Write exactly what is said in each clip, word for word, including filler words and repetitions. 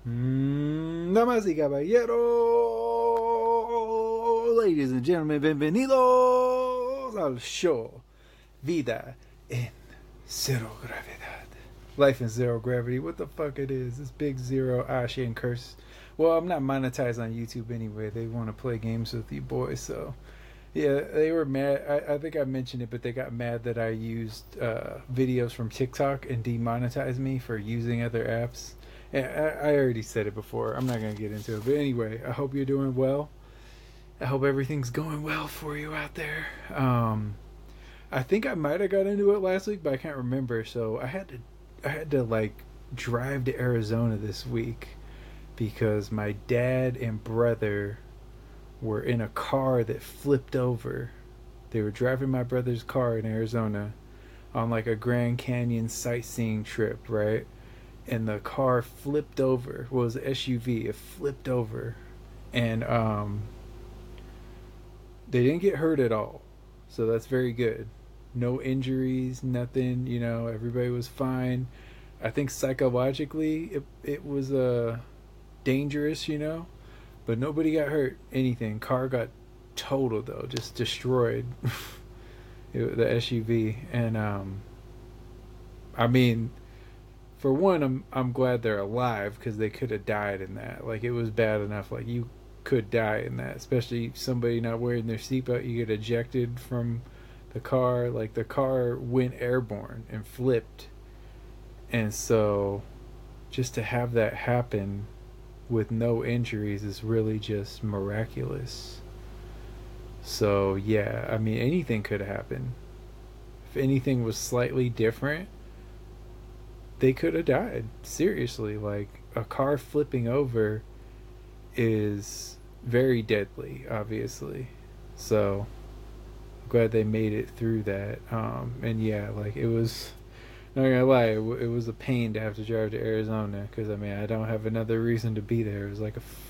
Mm, damas y caballeros, ladies and gentlemen, bienvenidos al show Vida en Zero Gravedad. Life in Zero Gravity, what the fuck it is? This big zero Ashi and curse. Well, I'm not monetized on YouTube anyway. They want to play games with you boys, so yeah, they were mad. I, I think I mentioned it, but they got mad that I used uh, videos from TikTok and demonetized me for using other apps. Yeah, I, I already said it before. I'm not going to get into it. But anyway, I hope you're doing well. I hope everything's going well for you out there. Um, I think I might have got into it last week, but I can't remember. So I had to, I had to like drive to Arizona this week because my dad and brother were in a car that flipped over. They were driving my brother's car in Arizona on like a Grand Canyon sightseeing trip, right? And the car flipped over. Well, it was an S U V. It flipped over, and um, they didn't get hurt at all. So that's very good. No injuries, nothing. You know, everybody was fine. I think psychologically, it it was uh, dangerous. You know, but nobody got hurt. Anything. Car got totaled though, just destroyed. it, the S U V, and um, I mean. For one, I'm I'm glad they're alive because they could have died in that. Like it was bad enough. Like you could die in that, especially somebody not wearing their seatbelt. You get ejected from the car. Like the car went airborne and flipped, and so just to have that happen with no injuries is really just miraculous. So yeah, I mean anything could happen. If anything was slightly different, they could have died. Seriously, like a car flipping over is very deadly, obviously. So I'm glad they made it through that. Um, and yeah, like it was, not gonna lie, it, w- it was a pain to have to drive to Arizona because I mean I don't have another reason to be there. It was like a, f-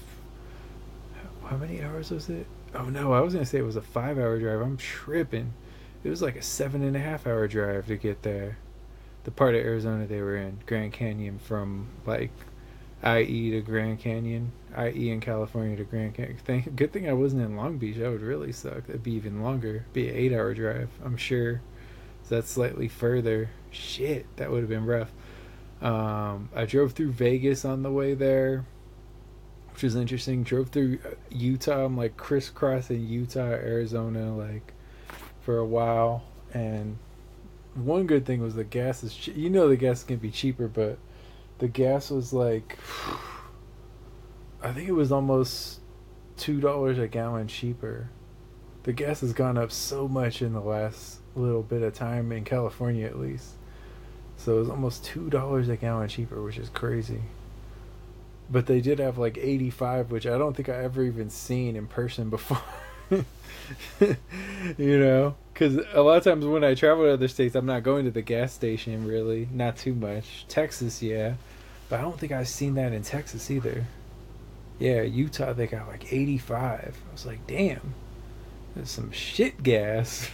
how many hours was it? Oh no, I was gonna say it was a five-hour drive. I'm tripping. It was like a seven and a half hour drive to get there. The part of Arizona they were in, Grand Canyon, from like I E to Grand Canyon, I E in California to Grand Canyon. Thank, good thing I wasn't in Long Beach. That would really suck. That'd be even longer. Be an eight-hour drive, I'm sure. So that's slightly further. Shit, that would have been rough. Um, I drove through Vegas on the way there, which was interesting. Drove through Utah. I'm like crisscrossing Utah, Arizona, like for a while, and one good thing was the gas is che- you know the gas can be cheaper, but the gas was like I think it was almost two dollars a gallon cheaper. The gas has gone up so much in the last little bit of time in California, at least. So it was almost two dollars a gallon cheaper, which is crazy. But they did have like eighty-five, which I don't think I ever even seen in person before. you know, because a lot of times when I travel to other states, I'm not going to the gas station really, not too much. Texas, yeah, but I don't think I've seen that in Texas either. Yeah, Utah they got like eighty-five. I was like, damn, there's some shit gas.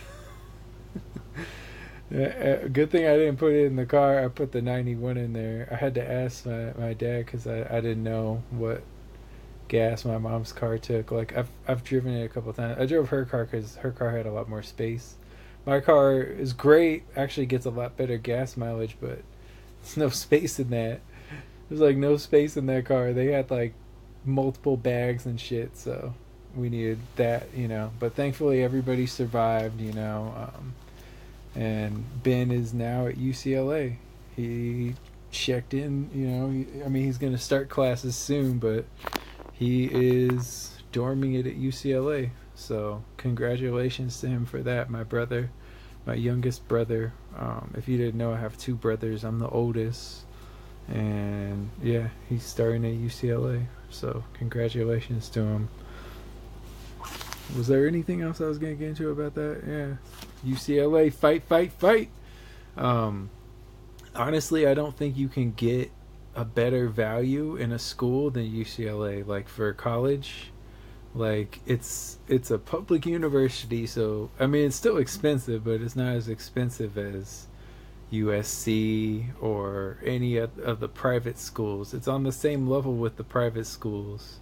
Good thing I didn't put it in the car. I put the ninety-one in there. I had to ask my, my dad because I, I didn't know what gas my mom's car took. Like I've I've driven it a couple of times. I drove her car because her car had a lot more space. My car is great. Actually gets a lot better gas mileage, but there's no space in that. There's like no space in that car. They had like multiple bags and shit, so we needed that, you know. But thankfully everybody survived, you know. Um, and Ben is now at U C L A. He checked in, you know. He, I mean, he's gonna start classes soon, but he is dorming it at U C L A. So congratulations to him for that, my brother, my youngest brother. Um, if you didn't know, I have two brothers. I'm the oldest, and yeah, he's starting at U C L A. So congratulations to him. Was there anything else I was gonna get into about that? Yeah, U C L A, fight, fight, fight. Um, honestly, I don't think you can get a better value in a school than U C L A. Like for college, like it's it's a public university, so I mean it's still expensive, but it's not as expensive as U S C or any of, of the private schools. It's on the same level with the private schools.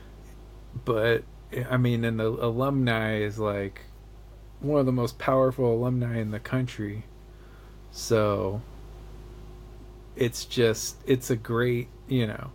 But I mean, and the alumni is like one of the most powerful alumni in the country. So it's just, it's a great, you know,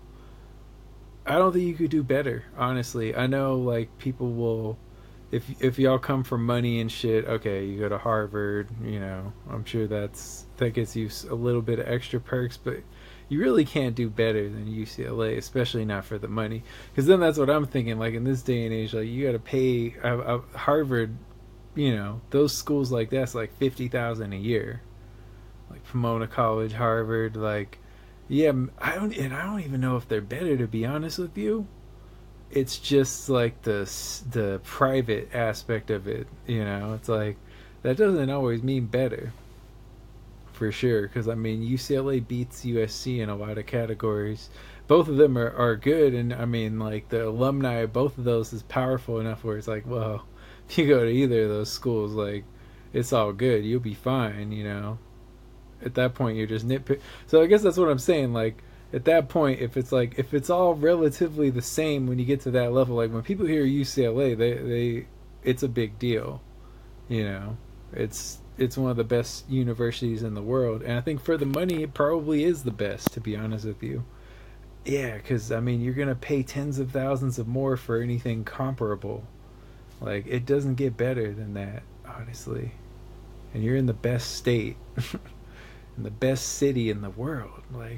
I don't think you could do better, honestly. I know, like, people will, if if y'all come from money and shit, okay, you go to Harvard, you know, I'm sure that's, that gets you a little bit of extra perks, but you really can't do better than U C L A, especially not for the money. Because then that's what I'm thinking, like, in this day and age, like, you gotta pay, uh, uh, Harvard, you know, those schools like that's like fifty thousand a year. Like Pomona College, Harvard, like, yeah, I don't, and I don't even know if they're better, to be honest with you. It's just like the the private aspect of it, you know. It's like that doesn't always mean better, for sure. Because I mean, U C L A beats U S C in a lot of categories. Both of them are, are good, and I mean, like, the alumni of both of those is powerful enough where it's like, well, if you go to either of those schools, like, it's all good. You'll be fine, you know. At that point, you're just nitpick. So I guess that's what I'm saying. Like, at that point, if it's like, if it's all relatively the same when you get to that level, like when people hear U C L A, they they it's a big deal, you know. It's it's one of the best universities in the world, and I think for the money, it probably is the best, to be honest with you. Yeah, because I mean, you're gonna pay tens of thousands of more for anything comparable. Like, it doesn't get better than that, honestly. And you're in the best state. In the best city in the world. Like,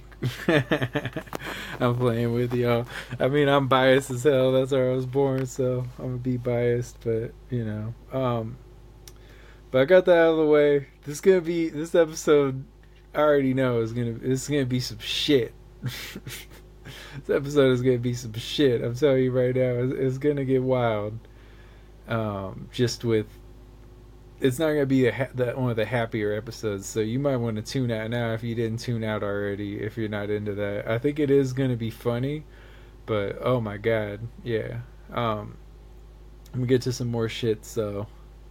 I'm playing with y'all. I mean, I'm biased as hell. That's where I was born, so I'm gonna be biased. But you know, um, but I got that out of the way. This is gonna be this episode. I already know is gonna it's gonna be some shit. This episode is gonna be some shit. I'm telling you right now, it's, it's gonna get wild. Um, just with. It's not going to be a ha- the, one of the happier episodes, so you might want to tune out now if you didn't tune out already, if you're not into that. I think it is going to be funny, but oh my god, yeah. Um, I'm going to get to some more shit, so...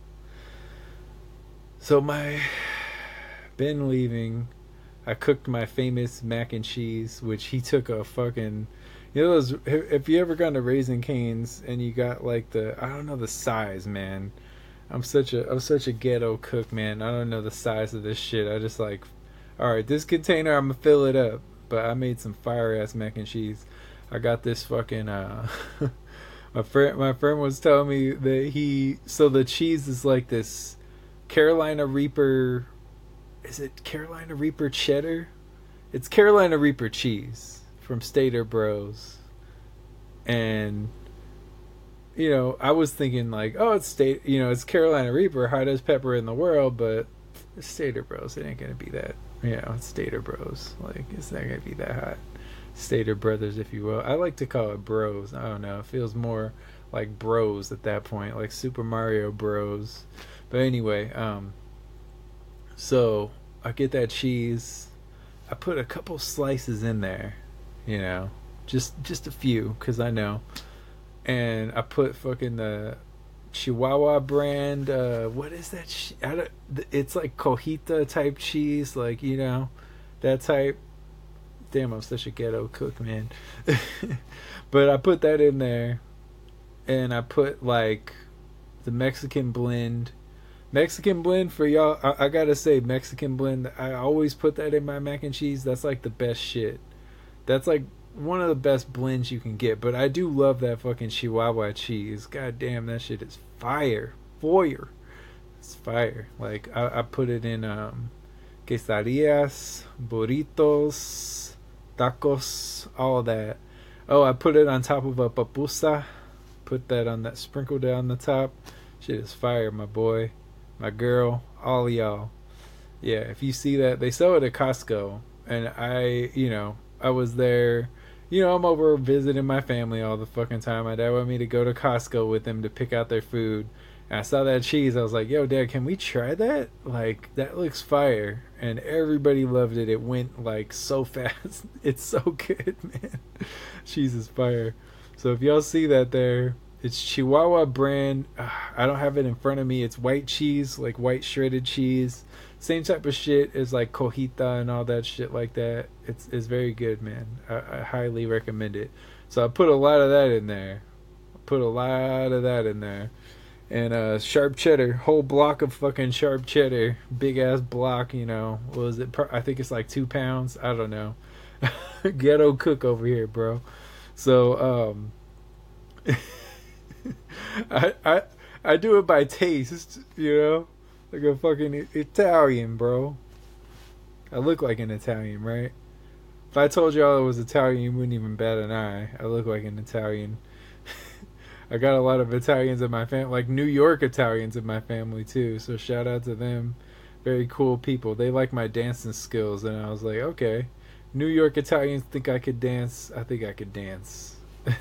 So my... Been leaving, I cooked my famous mac and cheese, which he took a fucking... You know those... If you ever gone to Raising Cane's, and you got like the... I don't know the size, man. I'm such a I'm such a ghetto cook, man. I don't know the size of this shit. I just like, all right, this container, I'm gonna fill it up. But I made some fire ass mac and cheese. I got this fucking uh, my friend my friend was telling me that he so the cheese is like this Carolina Reaper. Is it Carolina Reaper cheddar? It's Carolina Reaper cheese from Stater Bros. And you know, I was thinking like, oh, it's state, you know, it's Carolina Reaper, hottest pepper in the world, but it's Stater Bros. It ain't gonna be that. You know, it's Stater Bros. Like, it's not gonna be that hot. Stater Brothers, if you will. I like to call it Bros. I don't know. It feels more like Bros at that point, like Super Mario Bros. But anyway, um, so I get that cheese. I put a couple slices in there, you know, just just a few, cause I know. And I put fucking the Chihuahua brand. Uh, what is that? Sh- I don't, it's like cojita type cheese, like, you know, that type. Damn, I'm such a ghetto cook, man. But I put that in there, and I put like the Mexican blend. Mexican blend for y'all. I, I gotta say, Mexican blend. I always put that in my mac and cheese. That's like the best shit. That's like one of the best blends you can get. But I do love that fucking Chihuahua cheese. God damn, that shit is fire. Fire. It's fire. Like, I, I put it in um, quesadillas, burritos, tacos, all of that. Oh, I put it on top of a pupusa. Put that on that, sprinkled it on the top. Shit is fire, my boy. My girl. All of y'all. Yeah, if you see that, they sell it at Costco. And I, you know, I was there. You know, I'm over visiting my family all the fucking time. My dad wanted me to go to Costco with them to pick out their food. And I saw that cheese. I was like, yo, Dad, can we try that? Like, that looks fire. And everybody loved it. It went, like, so fast. It's so good, man. Cheese is fire. So if y'all see that there, it's Chihuahua brand. Uh, I don't have it in front of me. It's white cheese, like white shredded cheese. Same type of shit as like cojita and all that shit like that. It's it's very good, man. I, I highly recommend it. So I put a lot of that in there. Put a lot of that in there. And uh, sharp cheddar, whole block of fucking sharp cheddar, big ass block. You know, what was it? I think it's like two pounds. I don't know. Ghetto cook over here, bro. So um, I I I do it by taste. You know, like a fucking Italian, bro. I look like an Italian, right? If I told y'all I was Italian, you wouldn't even bat an eye. I look like an Italian. I got a lot of Italians in my family, like New York Italians in my family too. So shout out to them. Very cool people. They like my dancing skills, and I was like, okay, New York Italians think I could dance. I think I could dance.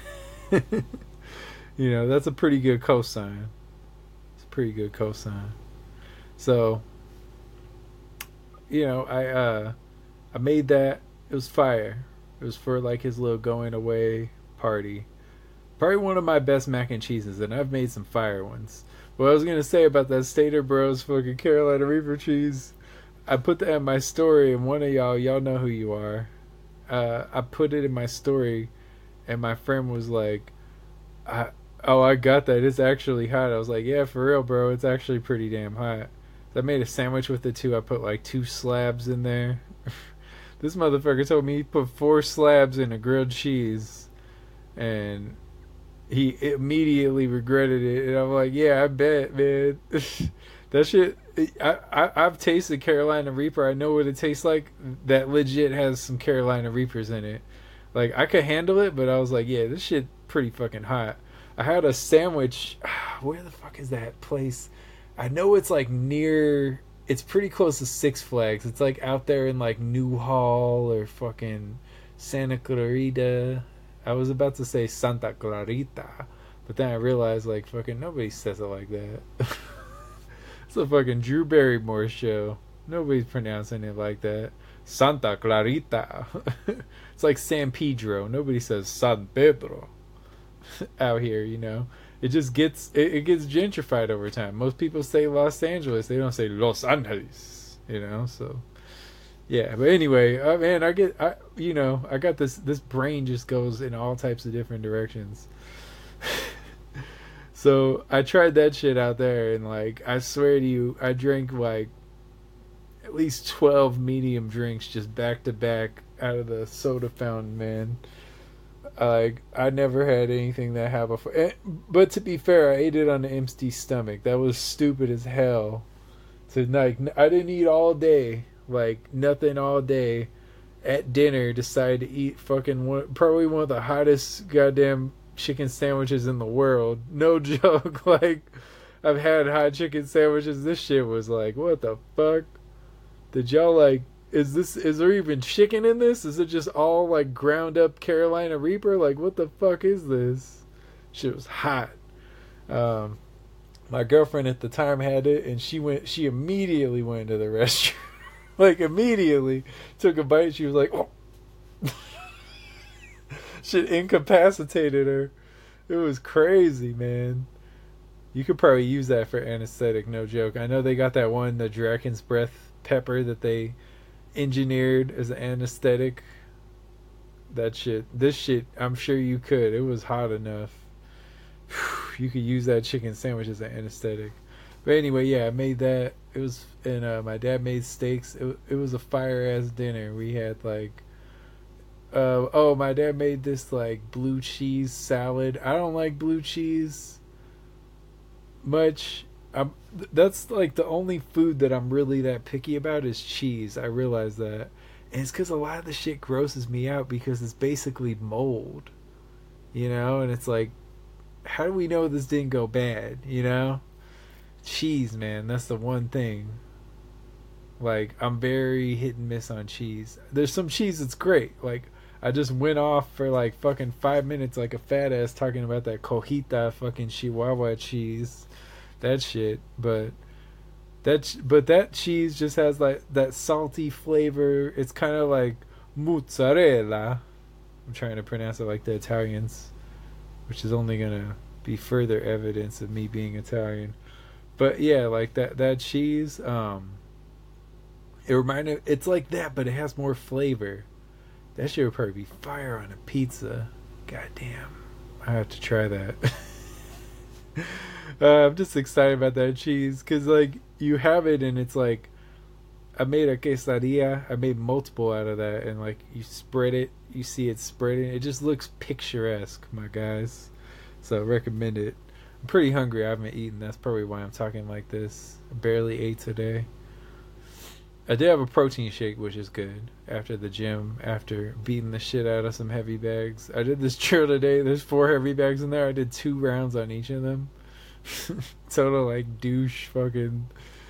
You know, that's a pretty good cosign. It's a pretty good cosign. So, you know, I uh, I made that. It was fire. It was for like his little going away party. Probably one of my best mac and cheeses, and I've made some fire ones. What I was gonna say about that Stater Bros fucking Carolina Reaper cheese, I put that in my story, and one of y'all, y'all know who you are. Uh, I put it in my story, and my friend was like, I, "Oh, I got that. It's actually hot." I was like, "Yeah, for real, bro. It's actually pretty damn hot." I made a sandwich with it too. I put like two slabs in there. This motherfucker told me he put four slabs in a grilled cheese, and he immediately regretted it, and I'm like, yeah, I bet, man. That shit, I, I, I've tasted Carolina Reaper. I know what it tastes like. That legit has some Carolina Reapers in it. Like, I could handle it, but I was like, yeah, this shit pretty fucking hot. I had a sandwich. Where the fuck is that place? I know it's like near, it's pretty close to Six Flags. It's like out there in like Newhall or fucking Santa Clarita. I was about to say Santa Clarita, but then I realized, like, fucking nobody says it like that. It's a fucking Drew Barrymore show. Nobody's pronouncing it like that. Santa Clarita. It's like San Pedro. Nobody says San Pedro out here, you know. It just gets, it, it gets gentrified over time. Most people say Los Angeles. They don't say Los Angeles, you know, so... Yeah, but anyway, uh, man, I get, I you know, I got this, this brain just goes in all types of different directions. So I tried that shit out there, and like, I swear to you, I drank like at least twelve medium drinks just back to back out of the soda fountain, man. Like, I never had anything that had before. But to be fair, I ate it on an empty stomach. That was stupid as hell. So like, I didn't eat all day. Like, nothing all day. At dinner, decided to eat fucking one, probably one of the hottest goddamn chicken sandwiches in the world. No joke. Like, I've had hot chicken sandwiches. This shit was like, what the fuck? Did y'all like, is this, is there even chicken in this? Is it just all like ground up Carolina Reaper? Like, what the fuck is this? Shit was hot. Um, my girlfriend at the time had it, and she went, she immediately went to the restroom. Like, immediately took a bite. She was like, oh. Shit incapacitated her. It was crazy, man. You could probably use that for anesthetic, no joke. I know they got that one, the Dragon's Breath pepper that they engineered as an anesthetic. That shit. This shit, I'm sure you could. It was hot enough. You could use that chicken sandwich as an anesthetic. But anyway, yeah, I made that. It was, and uh, my dad made steaks. It, it was a fire ass dinner. We had like, uh, oh, my dad made this like blue cheese salad. I don't like blue cheese much. I'm, that's like the only food that I'm really that picky about is cheese. I realize that, and it's because a lot of the shit grosses me out because it's basically mold, you know. And it's like, how do we know this didn't go bad, you know? Cheese, man, that's the one thing. Like, I'm very hit and miss on cheese. There's some cheese that's great. Like, I just went off for like fucking five minutes like a fat ass talking about that cojita fucking Chihuahua cheese, that shit. But that but that cheese just has like that salty flavor. It's kind of like mozzarella. I'm trying to pronounce it like the Italians, which is only gonna be further evidence of me being Italian. But yeah, like that that cheese, um It reminded it's like that, but it has more flavor. That shit would probably be fire on a pizza. God damn. I have to try that. uh, I'm just excited about that cheese because, like, you have it and it's like, I made a quesadilla. I made multiple out of that, and like you spread it, you see it spreading. It just looks picturesque, my guys. So I recommend it. I'm pretty hungry. I haven't eaten. That's probably why I'm talking like this. I barely ate today. I did have a protein shake, which is good. After the gym, after beating the shit out of some heavy bags. I did this drill today. There's four heavy bags in there. I did two rounds on each of them. Total like douche fucking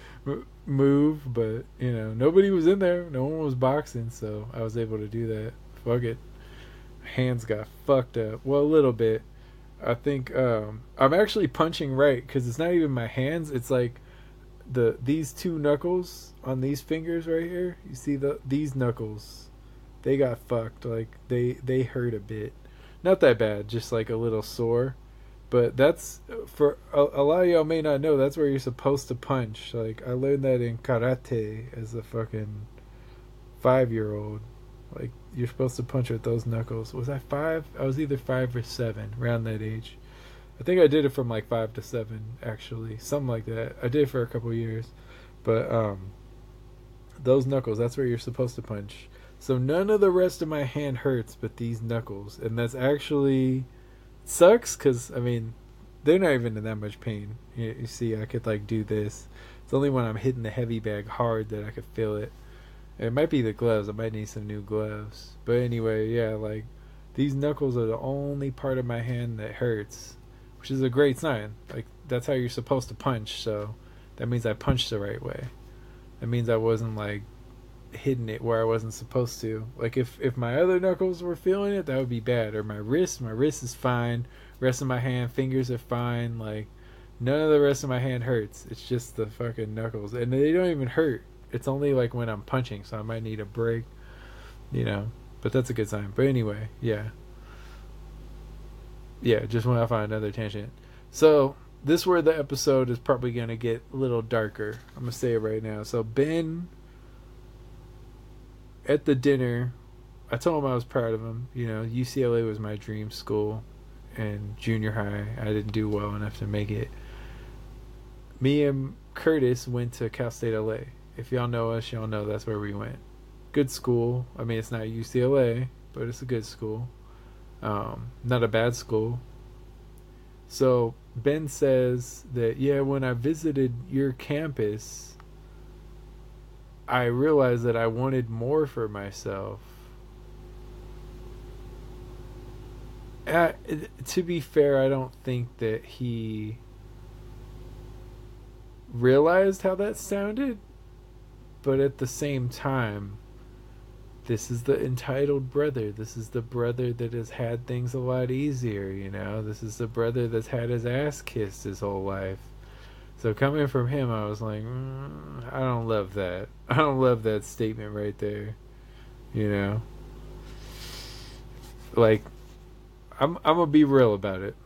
move, but you know, nobody was in there. No one was boxing, so I was able to do that. Fuck it. Hands got fucked up. Well, a little bit. I think um, I'm actually punching right because it's not even my hands. It's like the these two knuckles on these fingers right here. You see the these knuckles? They got fucked. Like they they hurt a bit. Not that bad. Just like a little sore. But that's for a, a lot of y'all may not know. That's where you're supposed to punch. Like I learned that in karate as a fucking five year old. Like you're supposed to punch with those knuckles. Was I five? I was either five or seven, around that age. I think I did it from like five to seven, actually, something like that. I did it for a couple years, but um, those knuckles. That's where you're supposed to punch. So none of the rest of my hand hurts, but these knuckles, and that's actually sucks because I mean they're not even in that much pain. You, you see, I could like do this. It's only when I'm hitting the heavy bag hard that I could feel it. It might be the gloves. I might need some new gloves. But anyway, yeah, like these knuckles are the only part of my hand that hurts, which is a great sign. Like that's how you're supposed to punch. So that means I punched the right way. That means I wasn't like hitting it where I wasn't supposed to. Like if if my other knuckles were feeling it, that would be bad. Or my wrist, my wrist is fine. Rest of my hand, fingers are fine. Like none of the rest of my hand hurts. It's just the fucking knuckles, and they don't even hurt. It's only like when I'm punching, so I might need a break, you know. But that's a good sign. But anyway, yeah. Yeah, just want to find another tangent. So, this is where the episode is probably going to get a little darker. I'm going to say it right now. So, Ben, at the dinner, I told him I was proud of him. You know, U C L A was my dream school. And junior high, I didn't do well enough to make it. Me and Curtis went to Cal State L A. If y'all know us, y'all know that's where we went. Good school. I mean, it's not U C L A, but it's a good school. Um, not a bad school. So Ben says that, yeah, when I visited your campus, I realized that I wanted more for myself. Uh, to be fair, I don't think that he realized how that sounded. But at the same time, this is the entitled brother. This is the brother that has had things a lot easier, you know? This is the brother that's had his ass kissed his whole life. So coming from him, I was like, mm, I don't love that. I don't love that statement right there, you know? Like, I'm, I'm going to be real about it.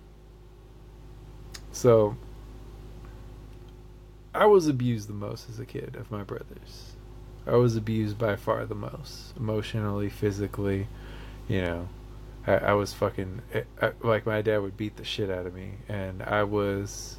So I was abused the most as a kid of my brothers. I was abused by far the most. Emotionally, physically, you know. I, I was fucking... I, like, my dad would beat the shit out of me. And I was...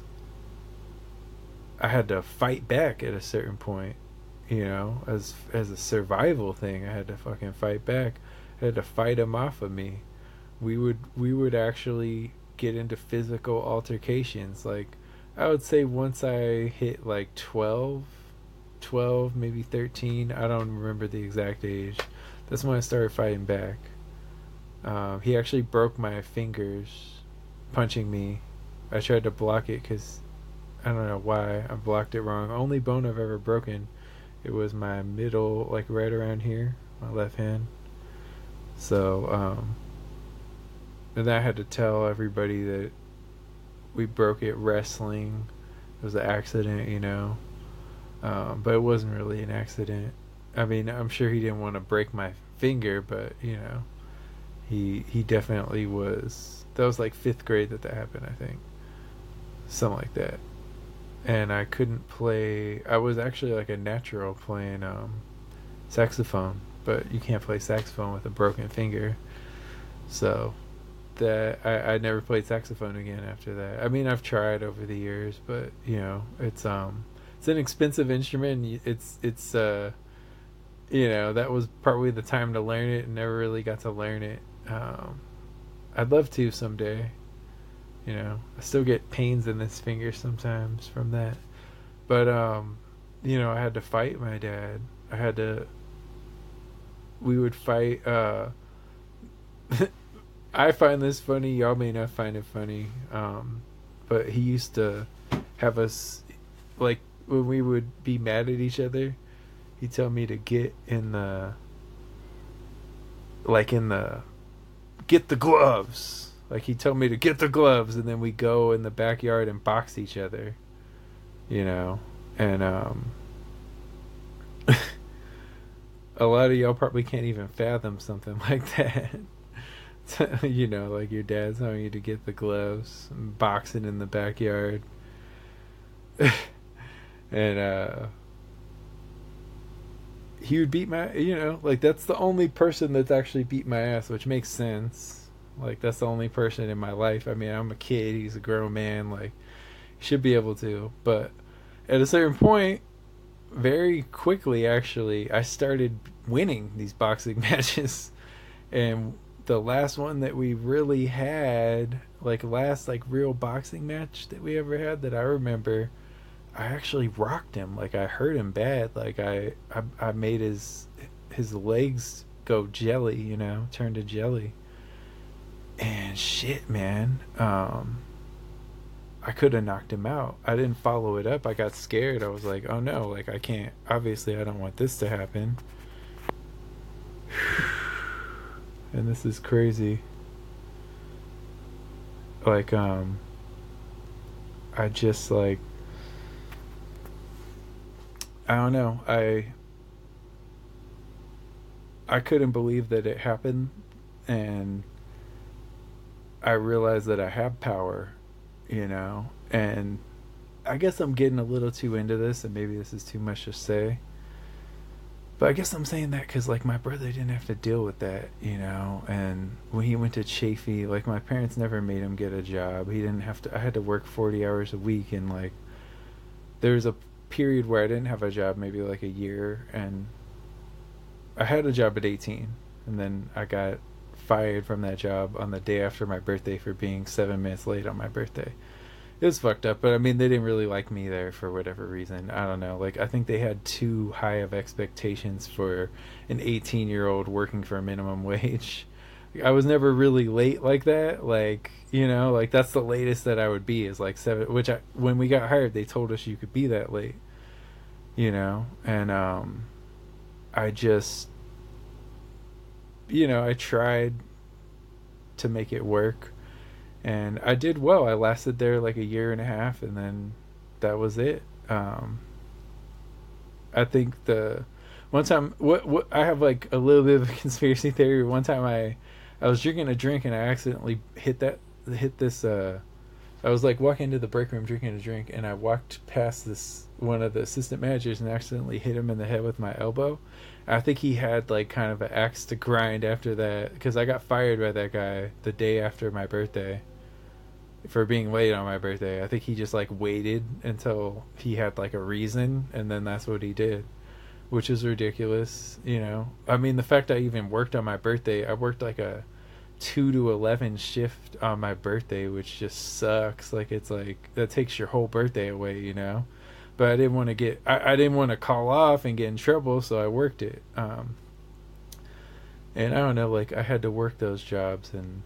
I had to fight back at a certain point, you know. As, as a survival thing, I had to fucking fight back. I had to fight him off of me. We would, we would actually get into physical altercations, like... I would say once I hit like twelve, twelve, maybe thirteen, I don't remember the exact age. That's when I started fighting back. Um, he actually broke my fingers punching me. I tried to block it because I don't know why I blocked it wrong. Only bone I've ever broken, it was my middle, like right around here, my left hand. So, um, and then I had to tell everybody that we broke it wrestling. It was an accident, you know. Um, but it wasn't really an accident. I mean, I'm sure he didn't want to break my finger, but, you know, he he definitely was. That was like fifth grade that that happened, I think. Something like that. and I couldn't play. I was actually like a natural playing um, saxophone, but you can't play saxophone with a broken finger. So that I, I never played saxophone again after that. I mean, I've tried over the years, but you know, it's um, it's an expensive instrument. It's it's uh, you know, that was probably the time to learn it, and never really got to learn it. Um, I'd love to someday. You know, I still get pains in this finger sometimes from that. But um, you know, I had to fight my dad. I had to. We would fight. Uh, I find this funny. Y'all may not find it funny. Um, but he used to have us, like, when we would be mad at each other, he'd tell me to get in the, like, in the, get the gloves. Like, he'd tell me to get the gloves, and then we go in the backyard and box each other, you know? And, um, a lot of y'all probably can't even fathom something like that. You know, like your dad's telling you to get the gloves, and boxing in the backyard. And uh he would beat my, you know, like that's the only person that's actually beat my ass, which makes sense. Like that's the only person in my life. I mean, I'm a kid, he's a grown man, like he should be able to. But at a certain point, very quickly actually, I started winning these boxing matches. And the last one that we really had, like last like real boxing match that we ever had that I remember, I actually rocked him. Like I hurt him bad. Like I I, I made his his legs go jelly, you know, turn to jelly. And shit, man. Um I could have knocked him out. I didn't follow it up. I got scared. I was like, "Oh no, like I can't. Obviously, I don't want this to happen." And this is crazy. Like um I just like I don't know. I I couldn't believe that it happened, and I realized that I have power, you know. And I guess I'm getting a little too into this, and maybe this is too much to say. But I guess I'm saying that because, like, my brother didn't have to deal with that, you know. And when he went to Chafee, like, my parents never made him get a job. He didn't have to. I had to work forty hours a week, and like, there was a period where I didn't have a job, maybe like a year, and I had a job at eighteen, and then I got fired from that job on the day after my birthday for being seven minutes late on my birthday. It was fucked up, but I mean, they didn't really like me there for whatever reason. I don't know. Like, I think they had too high of expectations for an eighteen year old working for a minimum wage. I was never really late like that. Like, you know, like that's the latest that I would be is like seven, which I, when we got hired, they told us you could be that late, you know, and, um, I just, you know, I tried to make it work, and I did well. I lasted there like a year and a half, and then that was it. Um, I think the one time, what what I have like a little bit of a conspiracy theory. One time I, I was drinking a drink and I accidentally hit that hit this. Uh, I was like walking into the break room drinking a drink, and I walked past this one of the assistant managers and accidentally hit him in the head with my elbow. I think he had like kind of an axe to grind after that, because I got fired by that guy the day after my birthday for being late on my birthday. I think he just like waited until he had like a reason, and then that's what he did, which is ridiculous, you know. I mean, the fact I even worked on my birthday, I worked like a two to eleven shift on my birthday, which just sucks. Like, it's like that takes your whole birthday away, you know. But I didn't want to get I, I didn't want to call off and get in trouble, so I worked it. Um and I don't know, like I had to work those jobs, and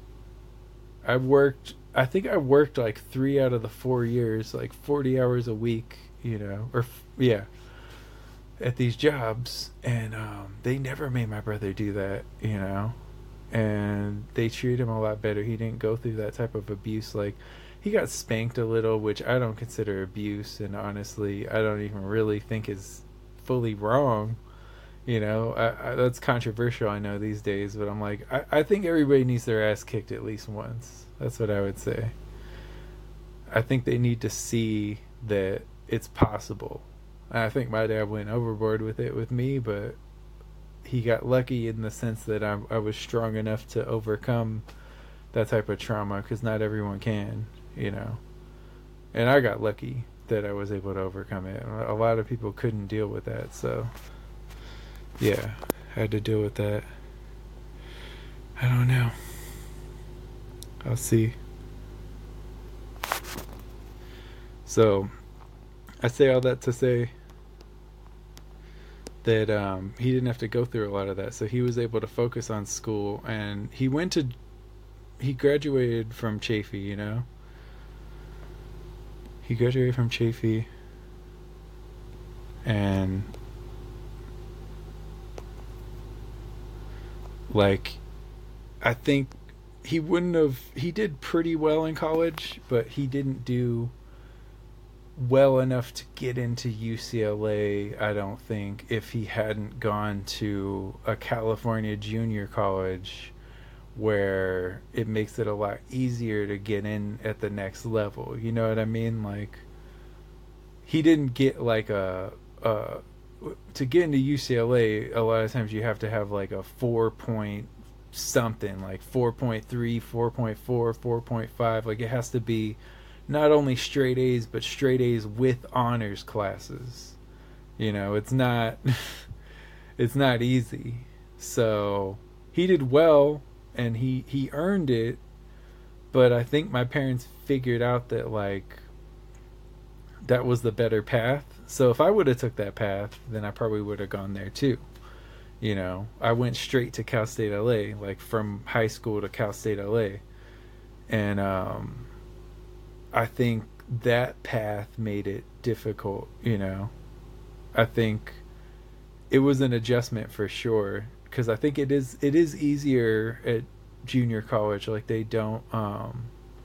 I worked I think I worked like three out of the four years, like forty hours a week, you know, or yeah, at these jobs. And um they never made my brother do that, you know. And they treated him a lot better. He didn't go through that type of abuse. Like, he got spanked a little, which I don't consider abuse, and honestly I don't even really think is fully wrong, you know. I, I, that's controversial, I know, these days, but I'm like, I, I think everybody needs their ass kicked at least once. That's what I would say. I think they need to see that it's possible. And I think my dad went overboard with it with me, but he got lucky in the sense that I, I was strong enough to overcome that type of trauma, because not everyone can, you know. And I got lucky that I was able to overcome it. A lot of people couldn't deal with that, so yeah, I had to deal with that. I don't know. I'll see. So, I say all that to say that um, he didn't have to go through a lot of that, so he was able to focus on school, and he went to, he graduated from Chaffey, you know? He graduated from Chaffey, and like, I think he wouldn't have, he did pretty well in college, but he didn't do well enough to get into U C L A, I don't think, if he hadn't gone to a California junior college where it makes it a lot easier to get in at the next level. You know what I mean? Like, he didn't get like a, a to get into U C L A, a lot of times you have to have like a four point something, like four point three, four point four, four point five. Like, it has to be not only straight A's, but straight A's with honors classes. You know, it's not it's not easy. So he did well, and he he earned it, but I think my parents figured out that like that was the better path. So if I would have took that path, then I probably would have gone there too. You know, I went straight to Cal State L A, like from high school to Cal State L A. And um I think that path made it difficult, you know. I think it was an adjustment for sure, because I think it is it is easier at junior college. Like, they don't um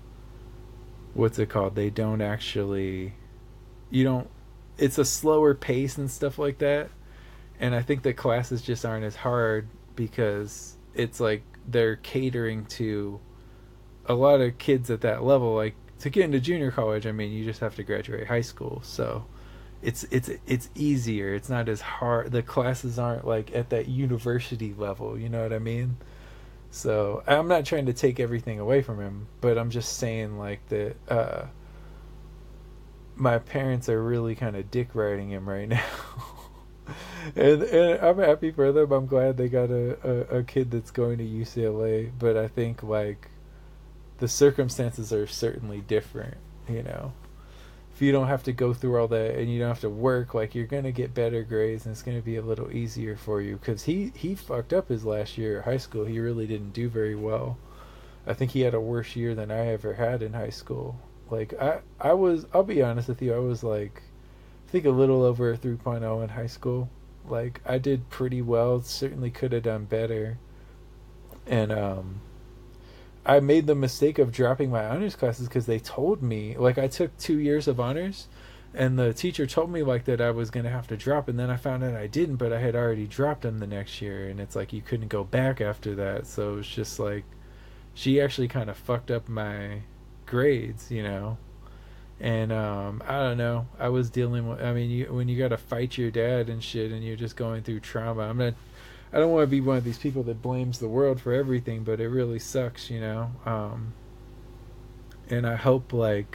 what's it called? They don't actually, you don't, it's a slower pace and stuff like that. And I think the classes just aren't as hard because it's like they're catering to a lot of kids at that level. Like, to get into junior college, I mean, you just have to graduate high school, so it's it's it's easier. It's not as hard. The classes aren't like at that university level, you know what I mean? So I'm not trying to take everything away from him, but I'm just saying like that uh my parents are really kind of dick riding him right now. and, and I'm happy for them. I'm glad they got a, a, a kid that's going to U C L A, but I think like the circumstances are certainly different, you know. If you don't have to go through all that and you don't have to work, like, you're going to get better grades and it's going to be a little easier for you, because he, he fucked up his last year at high school. He really didn't do very well. I think he had a worse year than I ever had in high school. Like, I, I was, I'll be honest with you, I was like, I think a little over a three point oh in high school. Like, I did pretty well, certainly could have done better. And, um... I made the mistake of dropping my honors classes because they told me, like, I took two years of honors, and the teacher told me like that I was going to have to drop, and then I found out I didn't, but I had already dropped them the next year, and it's like you couldn't go back after that. So it's just like she actually kind of fucked up my grades, you know. And um I don't know, I was dealing with, I mean, you, when you got to fight your dad and shit and you're just going through trauma, I'm not I don't want to be one of these people that blames the world for everything, but it really sucks, you know. Um, and I hope like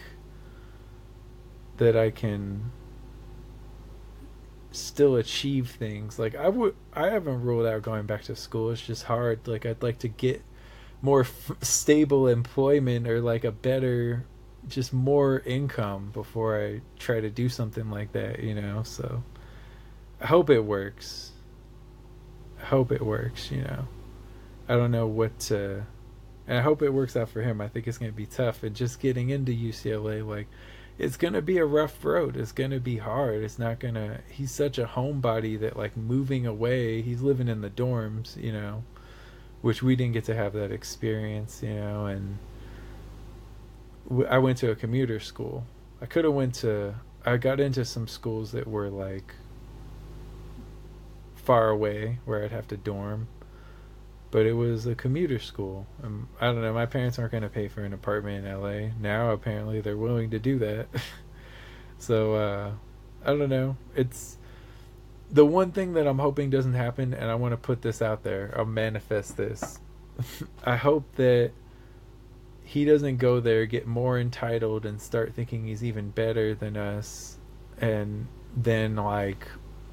that I can still achieve things. Like, I would, I haven't ruled out going back to school. It's just hard. Like, I'd like to get more f- stable employment, or like a better, just more income before I try to do something like that, you know. So I hope it works. Hope it works, you know. I don't know what to, and I hope it works out for him. I think it's going to be tough, and just getting into U C L A, like, it's going to be a rough road. It's going to be hard. It's not going to, he's such a homebody that, like, moving away, he's living in the dorms, you know, which we didn't get to have that experience, you know. And w- I went to a commuter school. I could have went to, I got into some schools that were like far away where I'd have to dorm, but it was a commuter school. Um, I don't know, my parents aren't going to pay for an apartment in L A. Now apparently they're willing to do that. So uh, I don't know. It's the one thing that I'm hoping doesn't happen, and I want to put this out there. I'll manifest this. I hope that he doesn't go there, get more entitled, and start thinking he's even better than us, and then like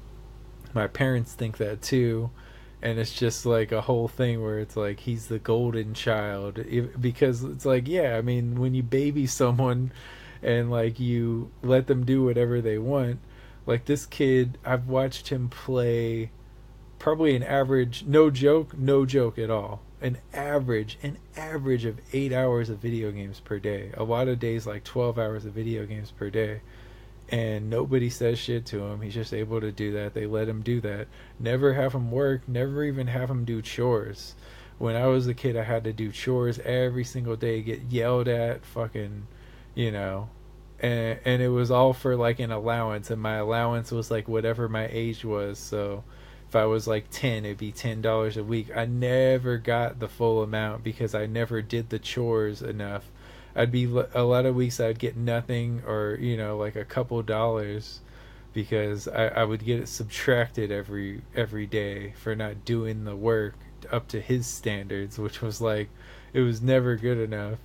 my parents think that too, and it's just like a whole thing where it's like he's the golden child. Because it's like, yeah, I mean, when you baby someone and like you let them do whatever they want, like this kid, I've watched him play probably an average, no joke, no joke at all, an average, an average of eight hours of video games per day. A lot of days like twelve hours of video games per day. And nobody says shit to him. He's just able to do that. They let him do that. Never have him work. Never even have him do chores. When I was a kid, I had to do chores every single day, get yelled at, fucking, you know, and and it was all for like an allowance, and my allowance was like whatever my age was. So if I was like ten, it'd be ten dollars a week. I never got the full amount because I never did the chores enough. I'd be a lot of weeks I'd get nothing, or you know, like a couple dollars, because I, I would get it subtracted every every day for not doing the work up to his standards, which was like, it was never good enough.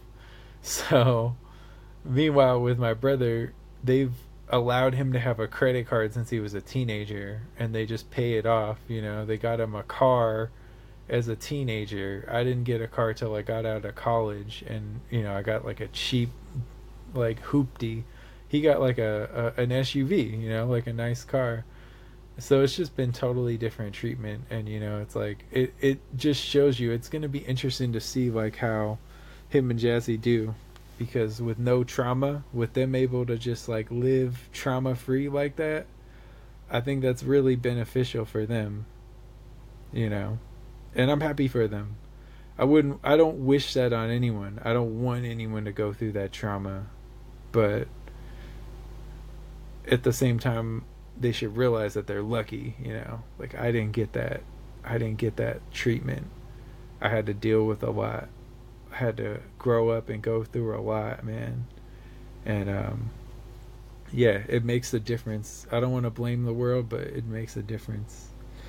So meanwhile with my brother, they've allowed him to have a credit card since he was a teenager, and they just pay it off. You know, they got him a car as a teenager. I didn't get a car till I got out of college, and you know, I got like a cheap like hoopty. He got like a, a an S U V, you know, like a nice car. So it's just been totally different treatment, and you know, it's like it it just shows you it's going to be interesting to see like how him and Jazzy do, because with no trauma, with them able to just like live trauma free like that, I think that's really beneficial for them, you know. And I'm happy for them. I wouldn't I don't wish that on anyone. I don't want anyone to go through that trauma. But at the same time, they should realize that they're lucky, you know. Like I didn't get that. I didn't get that treatment. I had to deal with a lot. I had to grow up and go through a lot, man. And um yeah, it makes a difference. I don't want to blame the world, but it makes a difference.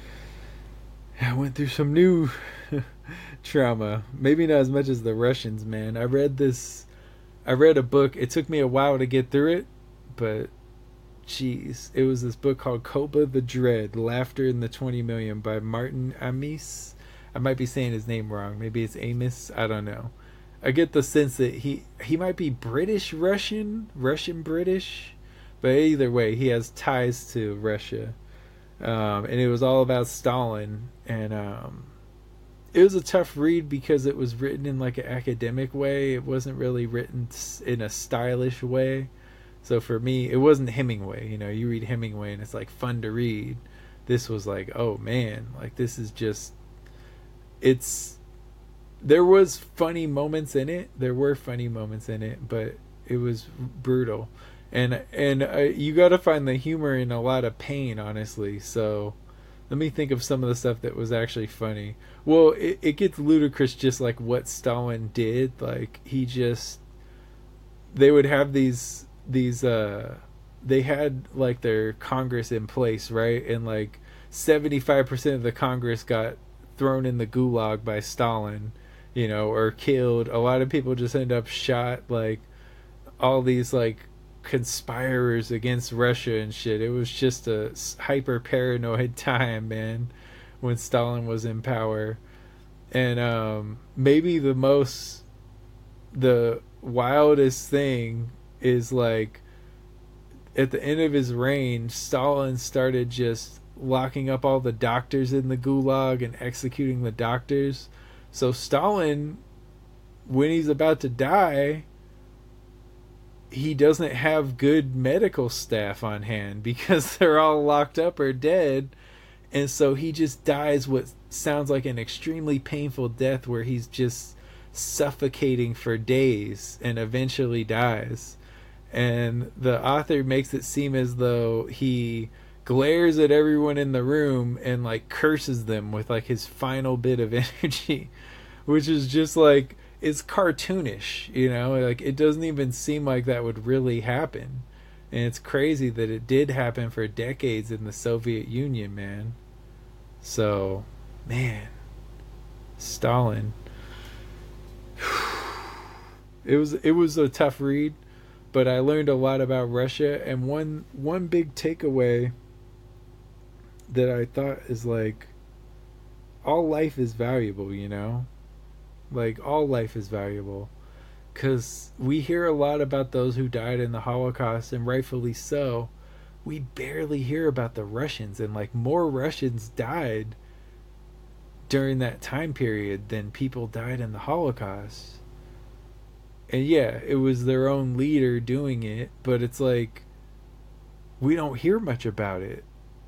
I went through some new trauma. Maybe not as much as the Russians, man. I read this. I read a book. It took me a while to get through it, but jeez, it was this book called Koba the Dread: Laughter in the twenty million by Martin Amis. I might be saying his name wrong. Maybe it's Amos. I don't know. I get the sense that he he might be British Russian, Russian British, but either way, he has ties to Russia. Um, and it was all about Stalin, and um, it was a tough read because it was written in like an academic way. It wasn't really written in a stylish way. So for me, it wasn't Hemingway. You know, you read Hemingway and it's like fun to read. This was like, oh man, like this is just, it's, there was funny moments in it. There were funny moments in it, but it was brutal. And and uh, you got to find the humor in a lot of pain, honestly. So let me think of some of the stuff that was actually funny. Well, it, it gets ludicrous just like what Stalin did. Like he just, they would have these these uh they had like their Congress in place, right? And like seventy-five percent of the Congress got thrown in the gulag by Stalin, you know, or killed. A lot of people just end up shot. Like all these like conspirers against Russia and shit. It was just a hyper paranoid time, man, when Stalin was in power. And um maybe the most the wildest thing is like at the end of his reign, Stalin started just locking up all the doctors in the gulag and executing the doctors. So Stalin, when he's about to die, he doesn't have good medical staff on hand because they're all locked up or dead. And so he just dies what sounds like an extremely painful death where he's just suffocating for days and eventually dies. And the author makes it seem as though he glares at everyone in the room and like curses them with like his final bit of energy, which is just like, it's cartoonish, you know, like it doesn't even seem like that would really happen. And it's crazy that it did happen for decades in the Soviet Union, man. So, man, Stalin. It was it was a tough read, but I learned a lot about Russia, and one one big takeaway that I thought is like all life is valuable, you know? Like all life is valuable. Cuz we hear a lot about those who died in the Holocaust, and rightfully so. We barely hear about the Russians, and like more Russians died during that time period than people died in the Holocaust. And yeah, it was their own leader doing it, but it's like we don't hear much about it.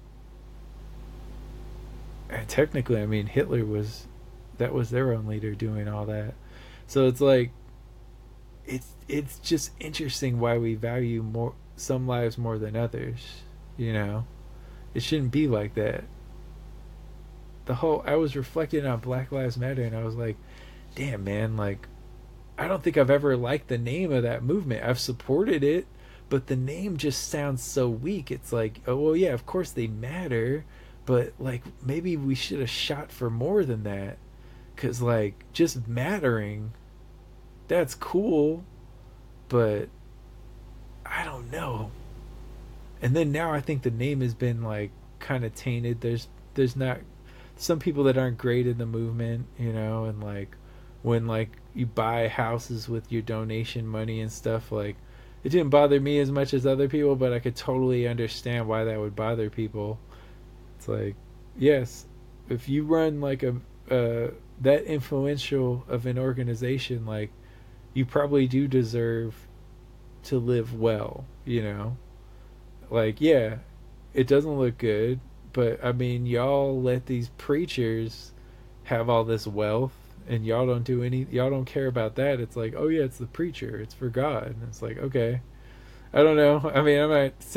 And technically, I mean, Hitler was that was their own leader doing all that. So it's like it's it's just interesting why we value more some lives more than others, you know? It shouldn't be like that. The whole I was reflecting on Black Lives Matter, and I was like, damn, man, like I don't think I've ever liked the name of that movement. I've supported it, but the name just sounds so weak. It's like, oh well, yeah, of course they matter, but like maybe we should have shot for more than that. Cause like just mattering, that's cool, but I don't know. And then now I think the name has been like kind of tainted. There's there's not some people that aren't great in the movement, you know, and like when like you buy houses with your donation money and stuff, like it didn't bother me as much as other people, but I could totally understand why that would bother people. It's like, yes, if you run like a uh, that influential of an organization, like you probably do deserve to live well, you know? Like, yeah, it doesn't look good, but I mean, y'all let these preachers have all this wealth, and y'all don't do any y'all don't care about that. It's like, oh yeah, it's the preacher, it's for God. And it's like, okay, I don't know, I mean, I'm not saying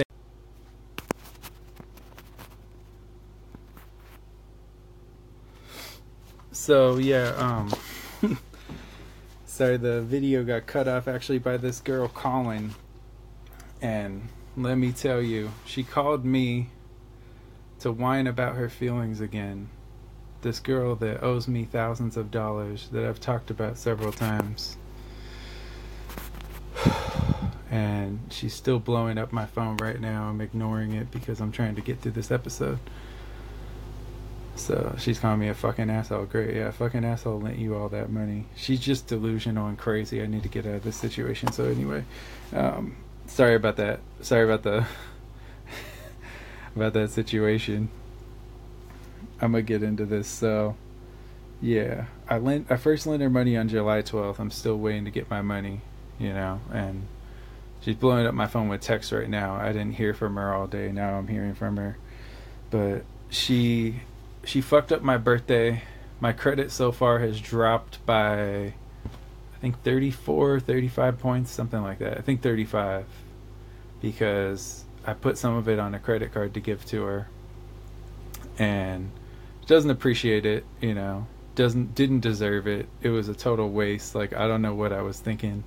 so yeah. um sorry, the video got cut off actually by this girl calling, and let me tell you, she called me to whine about her feelings again. This girl that owes me thousands of dollars that I've talked about several times. And she's still blowing up my phone right now. I'm ignoring it because I'm trying to get through this episode. So she's calling me a fucking asshole. Great, yeah, fucking asshole lent you all that money. She's just delusional and crazy. I need to get out of this situation. So anyway, um, sorry about that. Sorry about the about that situation. I'm gonna get into this. So yeah, I lent I first lent her money on July twelfth. I'm still waiting to get my money, you know, and she's blowing up my phone with texts right now. I didn't hear from her all day. Now I'm hearing from her. But she she fucked up my birthday. My credit so far has dropped by I think thirty-four, thirty-five points, something like that. I think thirty-five, because I put some of it on a credit card to give to her, and she doesn't appreciate it, you know, doesn't didn't deserve it. It was a total waste. Like, I don't know what I was thinking,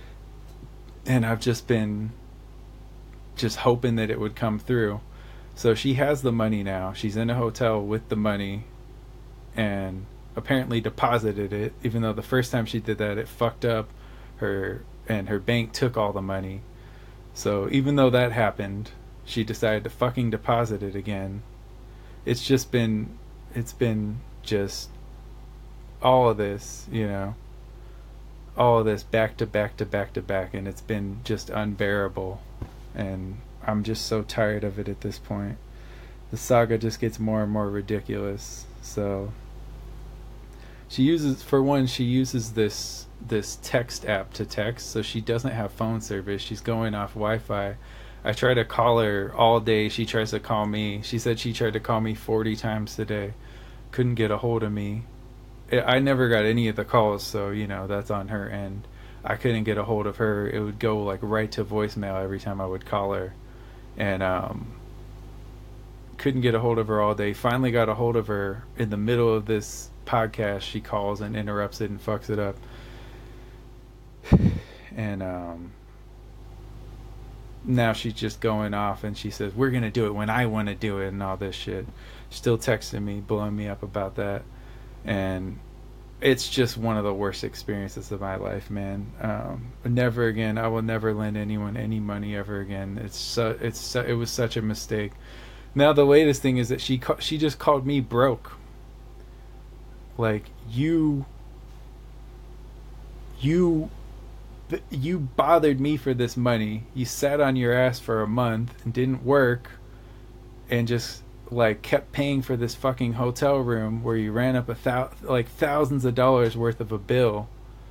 and I've just been just hoping that it would come through. So she has the money now. She's in a hotel with the money, and apparently deposited it, even though the first time she did that it fucked up her, and her bank took all the money. So even though that happened, she decided to fucking deposit it again. It's just been it's been just all of this, you know, all of this back to back to back to back, and it's been just unbearable, and I'm just so tired of it at this point. The saga just gets more and more ridiculous. So she uses, for one, she uses this this text app to text, so she doesn't have phone service. She's going off Wi-Fi. I try to call her all day. She tries to call me. She said she tried to call me forty times today. Couldn't get a hold of me. I never got any of the calls, so, you know, that's on her end. I couldn't get a hold of her. It would go, like, right to voicemail every time I would call her. And, um... couldn't get a hold of her all day. Finally got a hold of her in the middle of this podcast. She calls and interrupts it and fucks it up. And, um... now she's just going off, and she says, we're gonna do it when I want to do it and all this shit. Still texting me, blowing me up about that. And it's just one of the worst experiences of my life, man. Um, never again. I will never lend anyone any money ever again. It's so, it's so, it was such a mistake. Now the latest thing is that she ca- she just called me broke. Like, you you you bothered me for this money. You sat on your ass for a month and didn't work, and just like kept paying for this fucking hotel room where you ran up a thou like thousands of dollars worth of a bill.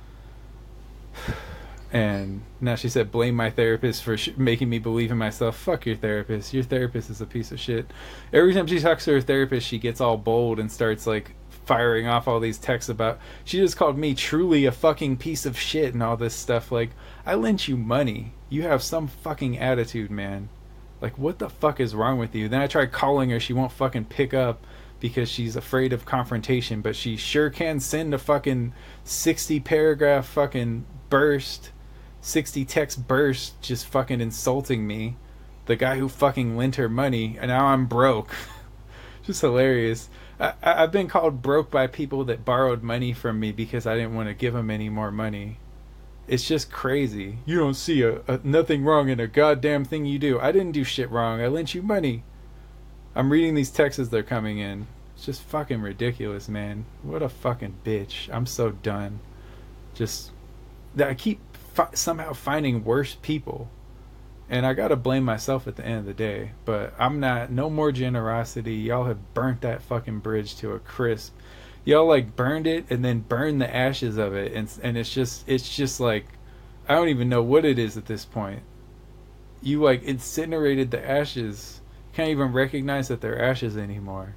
And now she said, blame my therapist for sh- making me believe in myself. Fuck your therapist. Your therapist is a piece of shit. Every time she talks to her therapist, she gets all bold and starts like firing off all these texts about, she just called me truly a fucking piece of shit and all this stuff. Like, I lent you money. You have some fucking attitude, man. Like, what the fuck is wrong with you? Then I tried calling her. She won't fucking pick up because she's afraid of confrontation, but she sure can send a fucking sixty paragraph fucking burst, sixty text burst, just fucking insulting me, the guy who fucking lent her money, and now I'm broke. Just hilarious. I, I've been called broke by people that borrowed money from me because I didn't want to give them any more money. It's just crazy. You don't see a, a nothing wrong in a goddamn thing you do. I didn't do shit wrong. I lent you money. I'm reading these texts as they're coming in. It's just fucking ridiculous, man. What a fucking bitch. I'm so done. Just, I keep fi- somehow finding worse people. And I gotta blame myself at the end of the day. But I'm not, no more generosity. Y'all have burnt that fucking bridge to a crisp. Y'all like burned it and then burned the ashes of it, and and it's just it's just like, I don't even know what it is at this point. You like incinerated the ashes. Can't even recognize that they're ashes anymore.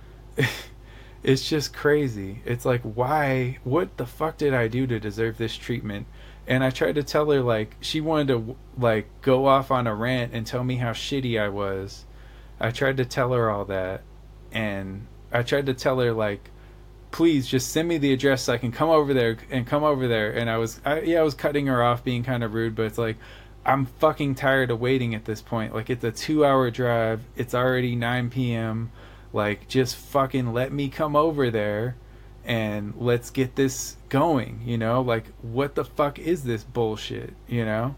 It's just crazy. It's like, why? What the fuck did I do to deserve this treatment? And I tried to tell her, like, she wanted to like go off on a rant and tell me how shitty I was. I tried to tell her all that, and I tried to tell her, like, please just send me the address so I can come over there and come over there. And I was, I, yeah, I was cutting her off, being kind of rude, but it's like, I'm fucking tired of waiting at this point. Like, it's a two hour drive. It's already nine p.m. Like, just fucking let me come over there and let's get this going, you know? Like, what the fuck is this bullshit, you know?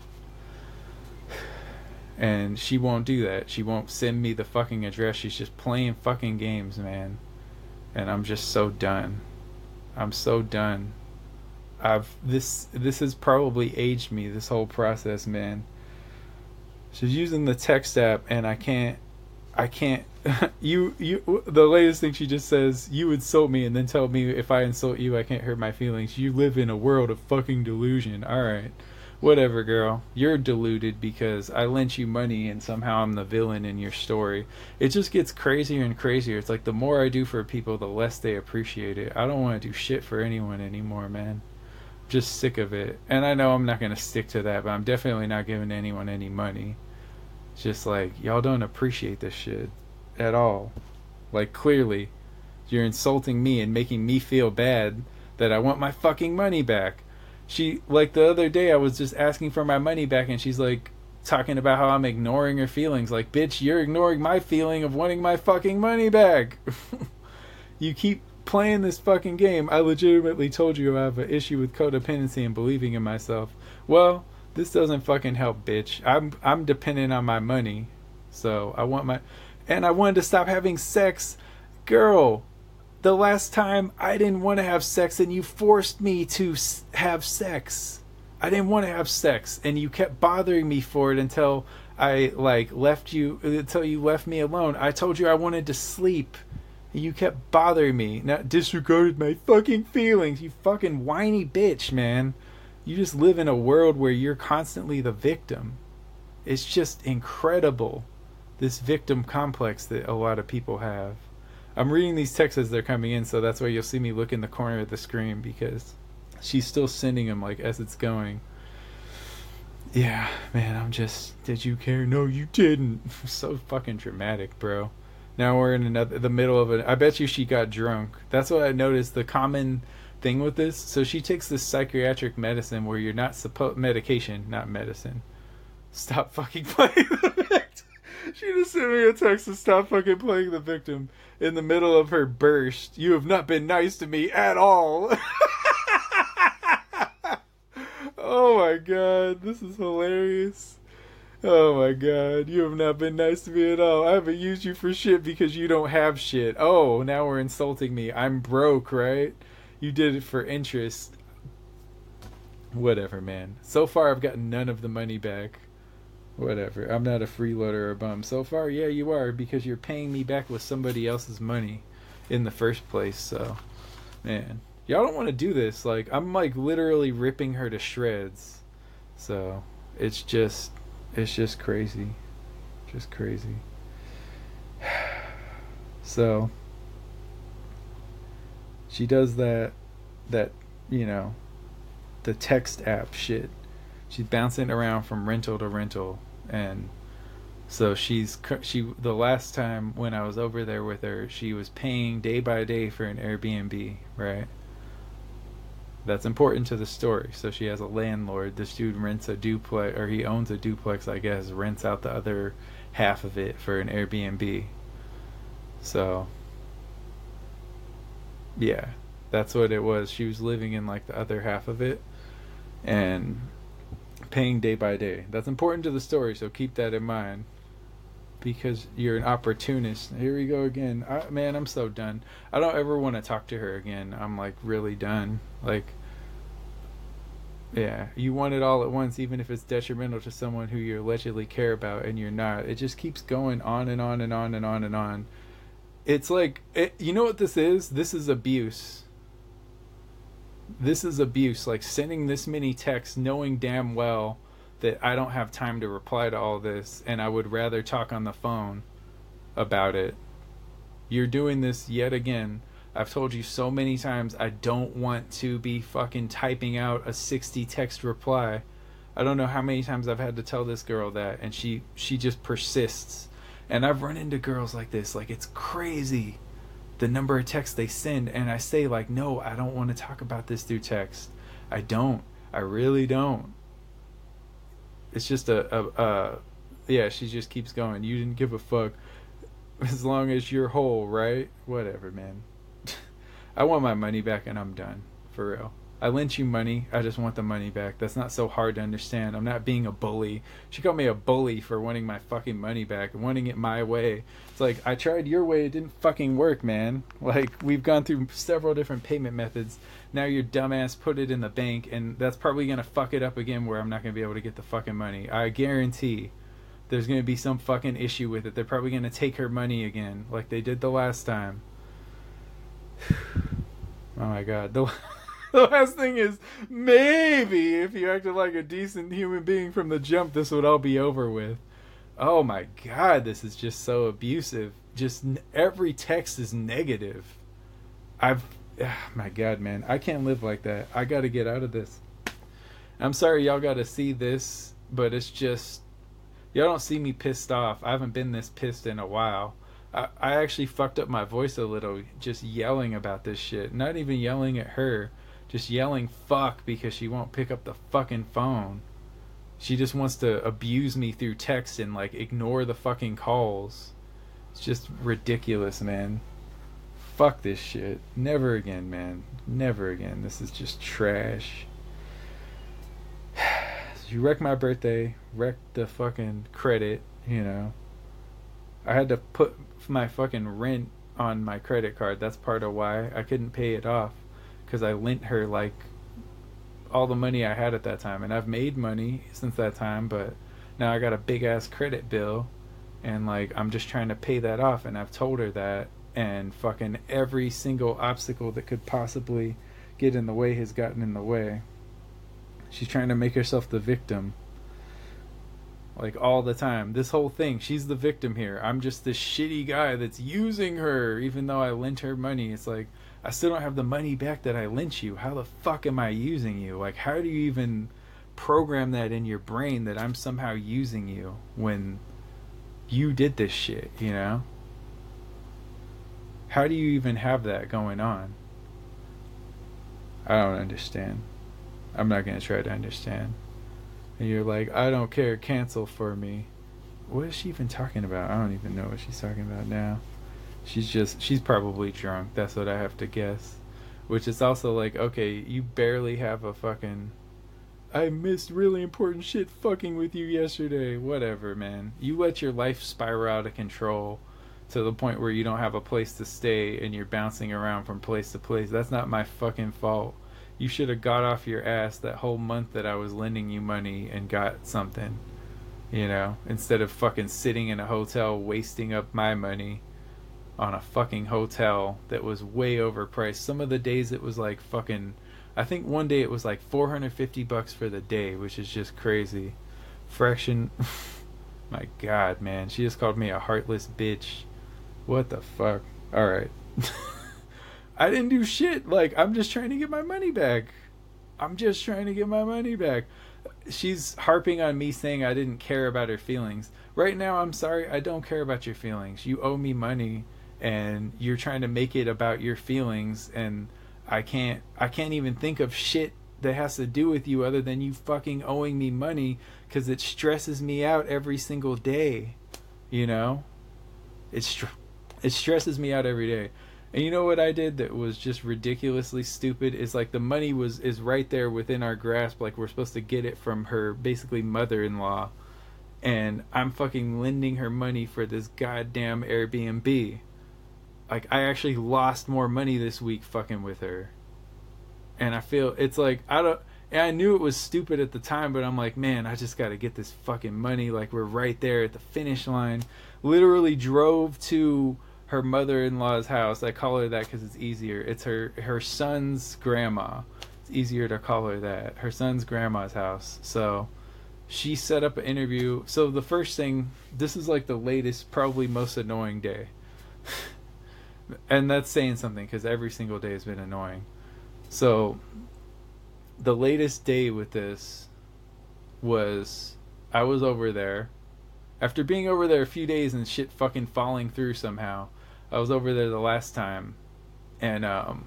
And she won't do that. She won't send me the fucking address. She's just playing fucking games, man. And I'm just so done. I'm so done. I've this this has probably aged me, this whole process, man. She's using the text app, and I can't I can't you you the latest thing she just says, you insult me and then tell me if I insult you I can't hurt my feelings. You live in a world of fucking delusion. Alright. Whatever, girl. You're deluded because I lent you money and somehow I'm the villain in your story. It just gets crazier and crazier. It's like the more I do for people, the less they appreciate it. I don't want to do shit for anyone anymore, man. I'm just sick of it. And I know I'm not going to stick to that, but I'm definitely not giving anyone any money. It's just like, y'all don't appreciate this shit at all. Like, clearly, you're insulting me and making me feel bad that I want my fucking money back. She, like, the other day I was just asking for my money back, and she's like talking about how I'm ignoring her feelings. Like, bitch, you're ignoring my feeling of wanting my fucking money back. You keep playing this fucking game. I legitimately told you I have an issue with codependency and believing in myself. Well, this doesn't fucking help, bitch. I'm I'm dependent on my money, so I want my, and I wanted to stop having sex, girl. The last time I didn't want to have sex and you forced me to have sex. I didn't want to have sex and you kept bothering me for it until I like left you, until you left me alone. I told you I wanted to sleep and you kept bothering me. Not disregarded my fucking feelings. You fucking whiny bitch, man. You just live in a world where you're constantly the victim. It's just incredible, this victim complex that a lot of people have. I'm reading these texts as they're coming in, so that's why you'll see me look in the corner of the screen, because she's still sending them like as it's going. Yeah, man, I'm just, did you care? No, you didn't. So fucking dramatic, bro. Now we're in another, the middle of it. I bet you she got drunk. That's what I noticed. The common thing with this. So she takes this psychiatric medicine where you're not supposed, medication, not medicine. Stop fucking playing the victim. She just sent me a text to stop fucking playing the victim in the middle of her burst. You have not been nice to me at all. Oh my god, this is hilarious. Oh my god, you have not been nice to me at all. I haven't used you for shit because you don't have shit. Oh, now we're insulting me. I'm broke, right? You did it for interest. Whatever, man. So far, I've gotten none of the money back. Whatever. I'm not a freeloader or a bum. So far, yeah, you are, because you're paying me back with somebody else's money in the first place. So, man, y'all don't want to do this. Like, I'm like literally ripping her to shreds. So, it's just, it's just crazy. Just crazy. So, she does that, that, you know, the text app shit. She's bouncing around from rental to rental, and so she's she the last time when I was over there with her, she was paying day by day for an Airbnb, right? That's important to the story. So she has a landlord. This dude rents a duplex, or he owns a duplex, I guess, rents out the other half of it for an Airbnb. So yeah, that's what it was. She was living in like the other half of it and paying day by day. That's important to the story, so keep that in mind, because you're an opportunist. Here we go again. I, man, I'm so done. I don't ever want to talk to her again. I'm like really done. Like, yeah, you want it all at once, even if it's detrimental to someone who you allegedly care about, and you're not. It just keeps going on and on and on and on and on. It's like, it, you know what this is? This is abuse. This is abuse. Like, sending this many texts knowing damn well that I don't have time to reply to all this, and I would rather talk on the phone about it. You're doing this yet again. I've told you so many times I don't want to be fucking typing out a sixty text reply. I don't know how many times I've had to tell this girl that, and she she just persists. And I've run into girls like this. Like, it's crazy the number of texts they send, and I say like, no, I don't want to talk about this through text. I don't. I really don't. It's just a, a, a yeah, she just keeps going. You didn't give a fuck as long as you're whole, right? Whatever, man. I want my money back, and I'm done. For real. I lent you money. I just want the money back. That's not so hard to understand. I'm not being a bully. She called me a bully for wanting my fucking money back and wanting it my way. It's like, I tried your way. It didn't fucking work, man. Like, we've gone through several different payment methods. Now your dumbass put it in the bank, and that's probably going to fuck it up again where I'm not going to be able to get the fucking money. I guarantee there's going to be some fucking issue with it. They're probably going to take her money again like they did the last time. Oh my god. The... The last thing is, maybe if you acted like a decent human being from the jump, this would all be over with. Oh my god, this is just so abusive. Just every text is negative. I've, oh my god, man, I can't live like that. I gotta get out of this. I'm sorry y'all gotta see this, but it's just, y'all don't see me pissed off. I haven't been this pissed in a while. I, I actually fucked up my voice a little just yelling about this shit. Not even yelling at her. Just yelling fuck because she won't pick up the fucking phone. She just wants to abuse me through text and like ignore the fucking calls. It's just ridiculous, man. Fuck this shit. Never again, man. Never again. This is just trash. You wrecked my birthday. Wrecked the fucking credit, you know. I had to put my fucking rent on my credit card. That's part of why I couldn't pay it off. Because I lent her like all the money I had at that time, and I've made money since that time, but now I got a big ass credit bill, and like I'm just trying to pay that off, and I've told her that, and fucking every single obstacle that could possibly get in the way has gotten in the way. She's trying to make herself the victim, like all the time. This whole thing, she's the victim here. I'm just this shitty guy that's using her, even though I lent her money. It's like, I still don't have the money back that I lent you. How the fuck am I using you? Like, how do you even program that in your brain that I'm somehow using you when you did this shit, you know? How do you even have that going on? I don't understand. I'm not going to try to understand. And you're like, I don't care, cancel for me. What is she even talking about? I don't even know what she's talking about now. She's just, she's probably drunk. That's what I have to guess. Which is also like, okay, you barely have a fucking, I missed really important shit fucking with you yesterday. Whatever, man. You let your life spiral out of control to the point where you don't have a place to stay and you're bouncing around from place to place. That's not my fucking fault. You should have got off your ass that whole month that I was lending you money and got something, you know, instead of fucking sitting in a hotel wasting up my money on a fucking hotel that was way overpriced. Some of the days it was like fucking, I think one day it was like four hundred fifty bucks for the day, which is just crazy. Fraction, my god, man, she just called me a heartless bitch. What the fuck? All right. I didn't do shit. Like, I'm just trying to get my money back. I'm just trying to get my money back. She's harping on me saying I didn't care about her feelings. Right now, I'm sorry, I don't care about your feelings. You owe me money and you're trying to make it about your feelings, and I can't I can't even think of shit that has to do with you other than you fucking owing me money, because it stresses me out every single day. You know? It, str- it stresses me out every day. And you know what I did that was just ridiculously stupid? Is like the money was is right there within our grasp. Like, we're supposed to get it from her basically mother-in-law. And I'm fucking lending her money for this goddamn Airbnb. Like, I actually lost more money this week fucking with her. And I feel it's like, I don't, and I knew it was stupid at the time, but I'm like, man, I just gotta get this fucking money. Like, we're right there at the finish line. Literally drove to her mother-in-law's house. I call her that because it's easier. It's her her son's grandma. It's easier to call her that. Her son's grandma's house. So she set up an interview. So the first thing, this is like the latest, probably most annoying day. And that's saying something, because every single day has been annoying. So the latest day with this was, I was over there. After being over there a few days and shit fucking falling through somehow, I was over there the last time, and um,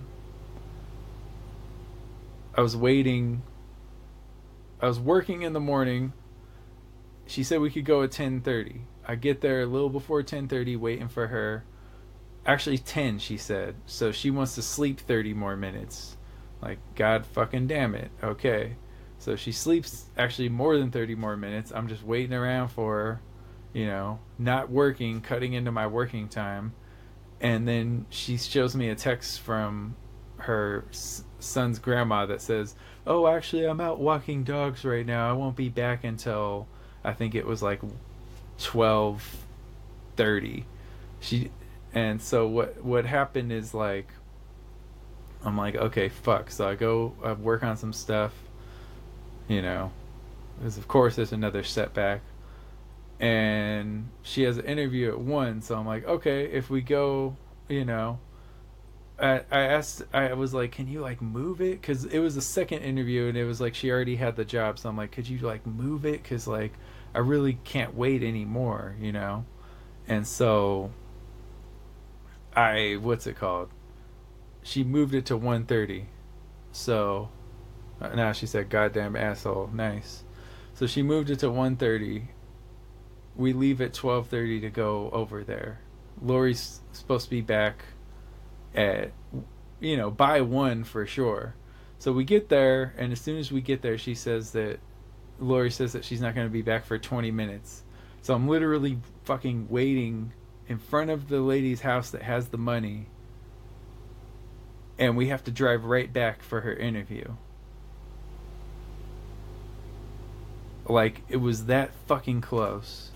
I was waiting. I was working in the morning. She said we could go at ten thirty. I get there a little before ten thirty, waiting for her. Actually ten, she said. So she wants to sleep thirty more minutes. Like, god fucking damn it. Okay. So she sleeps actually more than thirty more minutes. I'm just waiting around for her, you know, not working, cutting into my working time. And then she shows me a text from her son's grandma that says, oh, actually, I'm out walking dogs right now. I won't be back until, I think it was like twelve thirty. She, and so what, what happened is, like, I'm like, okay, fuck. So I go I work on some stuff, you know, because of course there's another setback. And she has an interview at one, so I'm like, okay, if we go, you know, I, I asked, I was like, can you like move it? Because it was the second interview, and it was like she already had the job, so I'm like, could you like move it? Because like I really can't wait anymore, you know. And so I, what's it called? She moved it to one thirty. So now she said, goddamn asshole, nice. So she moved it to one thirty. We leave at twelve thirty to go over there. Lori's supposed to be back at, you know, by one for sure. So we get there, and as soon as we get there, she says that, Lori says that she's not going to be back for twenty minutes. So I'm literally fucking waiting in front of the lady's house that has the money, and we have to drive right back for her interview. Like, it was that fucking close.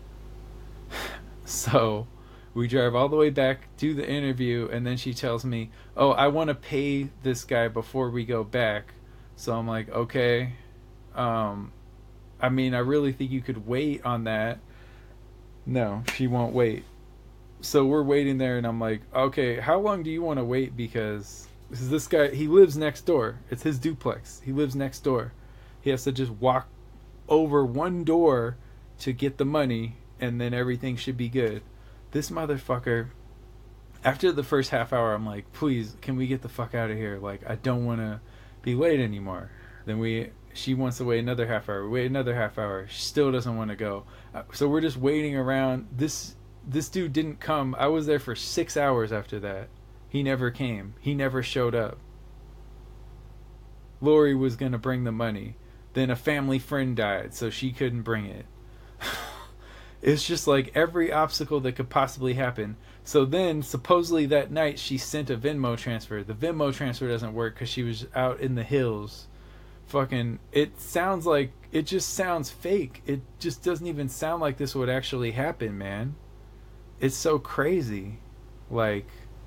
So we drive all the way back, do the interview, and then she tells me, oh, I want to pay this guy before we go back. So I'm like, okay. Um, I mean, I really think you could wait on that. No, she won't wait. So we're waiting there, and I'm like, okay, how long do you want to wait? Because this is this guy, he lives next door. It's his duplex. He lives next door. He has to just walk over one door to get the money, and then everything should be good. This motherfucker, after the first half hour, I'm like, please, can we get the fuck out of here? Like, I don't want to be late anymore. Then we She wants to wait another half hour. Wait another half hour. She still doesn't want to go. Uh, so we're just waiting around. This this dude didn't come. I was there for six hours after that. He never came. He never showed up. Lori was gonna bring the money. Then a family friend died, so she couldn't bring it. It's just like every obstacle that could possibly happen. So then, supposedly that night, she sent a Venmo transfer. The Venmo transfer doesn't work because she was out in the hills. Fucking, it sounds like, it just sounds fake. It just doesn't even sound like this would actually happen, man. It's so crazy. Like,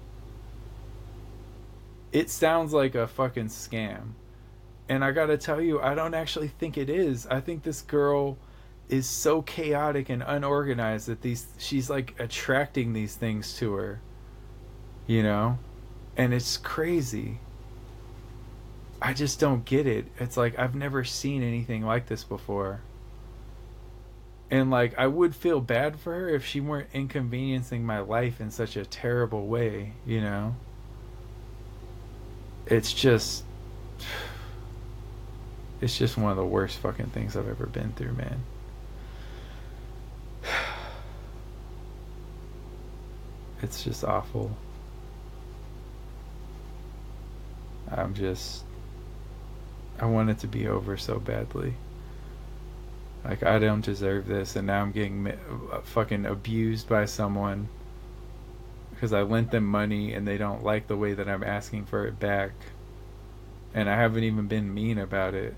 it sounds like a fucking scam. And I gotta tell you, I don't actually think it is. I think this girl is so chaotic and unorganized that these she's like attracting these things to her, you know, and it's crazy. I just don't get it. It's like I've never seen anything like this before, and like I would feel bad for her if she weren't inconveniencing my life in such a terrible way, you know. It's just it's just one of the worst fucking things I've ever been through, man. It's just awful. I'm just... I want it to be over so badly. Like, I don't deserve this, and now I'm getting fucking abused by someone because I lent them money and they don't like the way that I'm asking for it back. And I haven't even been mean about it.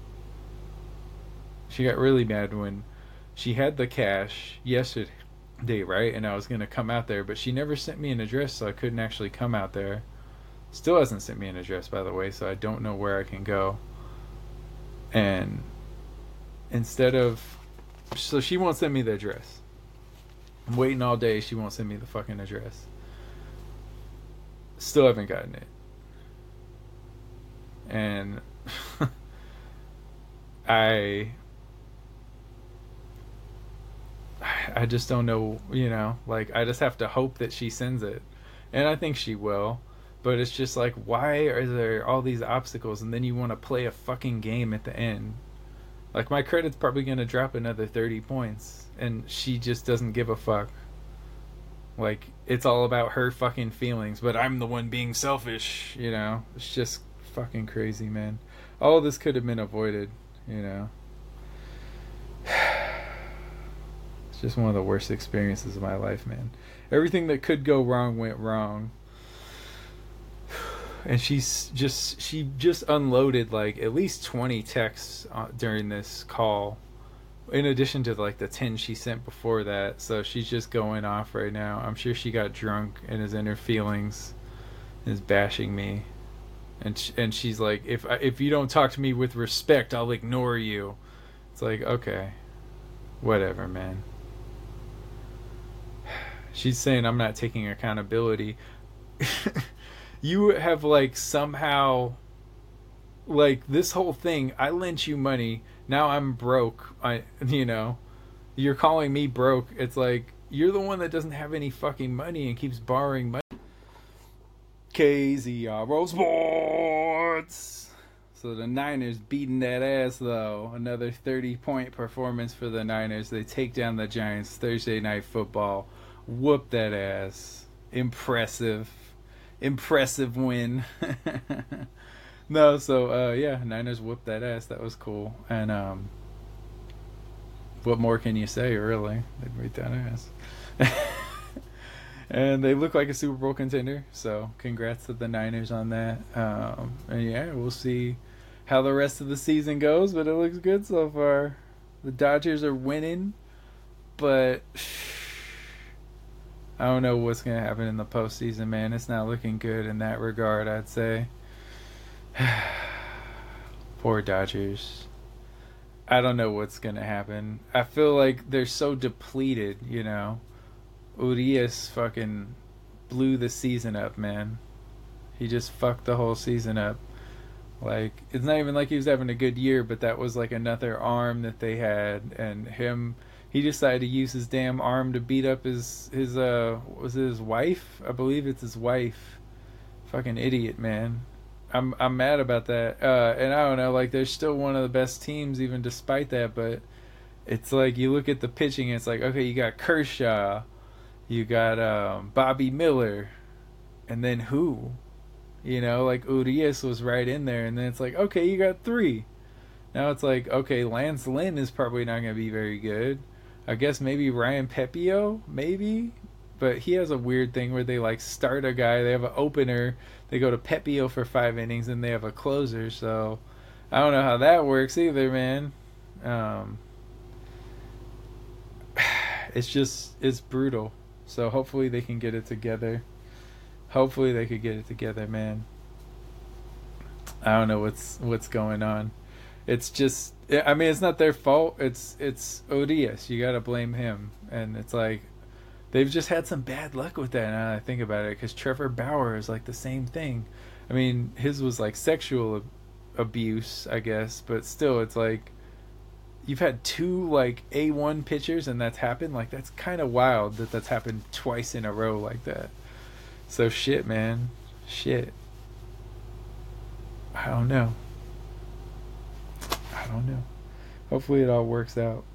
She got really mad when she had the cash yesterday. Day, right? And I was gonna come out there, but she never sent me an address, so I couldn't actually come out there. Still hasn't sent me an address, by the way, so I don't know where I can go. And instead of, so she won't send me the address. I'm waiting all day. She won't send me the fucking address. Still haven't gotten it. And I I just don't know, you know, like I just have to hope that she sends it. And I think she will. But it's just like, why are there all these obstacles and then you want to play a fucking game at the end? Like, my credit's probably going to drop another thirty points and she just doesn't give a fuck. Like, it's all about her fucking feelings, but I'm the one being selfish, you know? It's just fucking crazy, man. All of this could have been avoided, you know? Just one of the worst experiences of my life, man. Everything that could go wrong went wrong. And she's just she just unloaded like at least twenty texts uh, during this call, in addition to like the ten she sent before that. So she's just going off right now. I'm sure she got drunk and is in her feelings, is bashing me, and sh- and she's like, if I, if you don't talk to me with respect, I'll ignore you. It's like, okay, whatever, man. She's saying I'm not taking accountability. You have like somehow, like, this whole thing, I lent you money, now I'm broke. I you know, you're calling me broke. It's like you're the one that doesn't have any fucking money and keeps borrowing money. K Z R O Sports. So the Niners beating that ass, though. Another thirty point performance for the Niners. They take down the Giants Thursday Night Football. Whoop that ass. Impressive. Impressive win. No, so, uh, yeah, Niners whooped that ass. That was cool. And, um, what more can you say, really? They beat that ass. And they look like a Super Bowl contender. So, congrats to the Niners on that. Um, and, yeah, we'll see how the rest of the season goes. But it looks good so far. The Dodgers are winning. But I don't know what's going to happen in the postseason, man. It's not looking good in that regard, I'd say. Poor Dodgers. I don't know what's going to happen. I feel like they're so depleted, you know. Urias fucking blew the season up, man. He just fucked the whole season up. Like, it's not even like he was having a good year, but that was like another arm that they had, and him... He decided to use his damn arm to beat up his, his uh, was it his wife? I believe it's his wife. Fucking idiot, man. I'm I'm mad about that. Uh, and I don't know, like they're still one of the best teams even despite that. But it's like you look at the pitching, and it's like okay, you got Kershaw, you got um, Bobby Miller, and then who? You know, like Urias was right in there, and then it's like okay, you got three. Now it's like okay, Lance Lynn is probably not going to be very good. I guess maybe Ryan Pepio, maybe, but he has a weird thing where they like start a guy, they have an opener, they go to Pepio for five innings, and they have a closer. So I don't know how that works either, man. Um, it's just it's brutal. So hopefully they can get it together. Hopefully they could get it together, man. I don't know what's what's going on. It's just I mean it's not their fault. It's it's Odias. You gotta blame him, and it's like they've just had some bad luck with that. Now that I think about it, because Trevor Bauer is like the same thing. I mean his was like sexual ab- abuse, I guess, but still, it's like you've had two like A one pitchers, and that's happened. Like that's kind of wild that that's happened twice in a row like that. So shit, man, shit. I don't know. I don't know. Hopefully it all works out.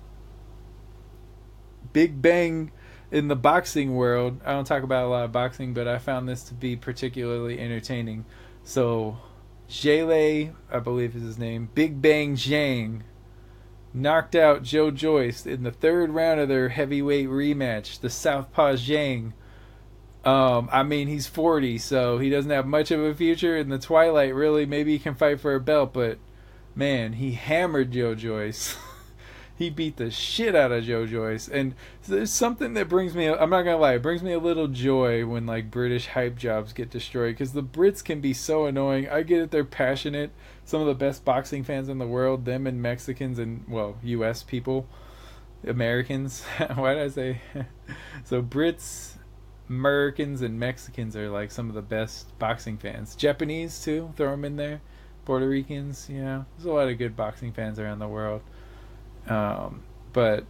Big Bang in the boxing world. I don't talk about a lot of boxing, but I found this to be particularly entertaining. So, Zhele, I believe is his name, Big Bang Zhang, knocked out Joe Joyce in the third round of their heavyweight rematch. The Southpaw Zhang. Um, I mean, he's forty, so he doesn't have much of a future in the twilight, really. Maybe he can fight for a belt, but man, he hammered Joe Joyce. He beat the shit out of Joe Joyce. And there's something that brings me, I'm not going to lie, it brings me a little joy when like British hype jobs get destroyed, because the Brits can be so annoying. I get it, they're passionate. Some of the best boxing fans in the world, them and Mexicans and, well, U S people, Americans. Why did I say? So Brits, Americans, and Mexicans are like some of the best boxing fans. Japanese too, throw them in there. Puerto Ricans, you know, there's a lot of good boxing fans around the world. Um, but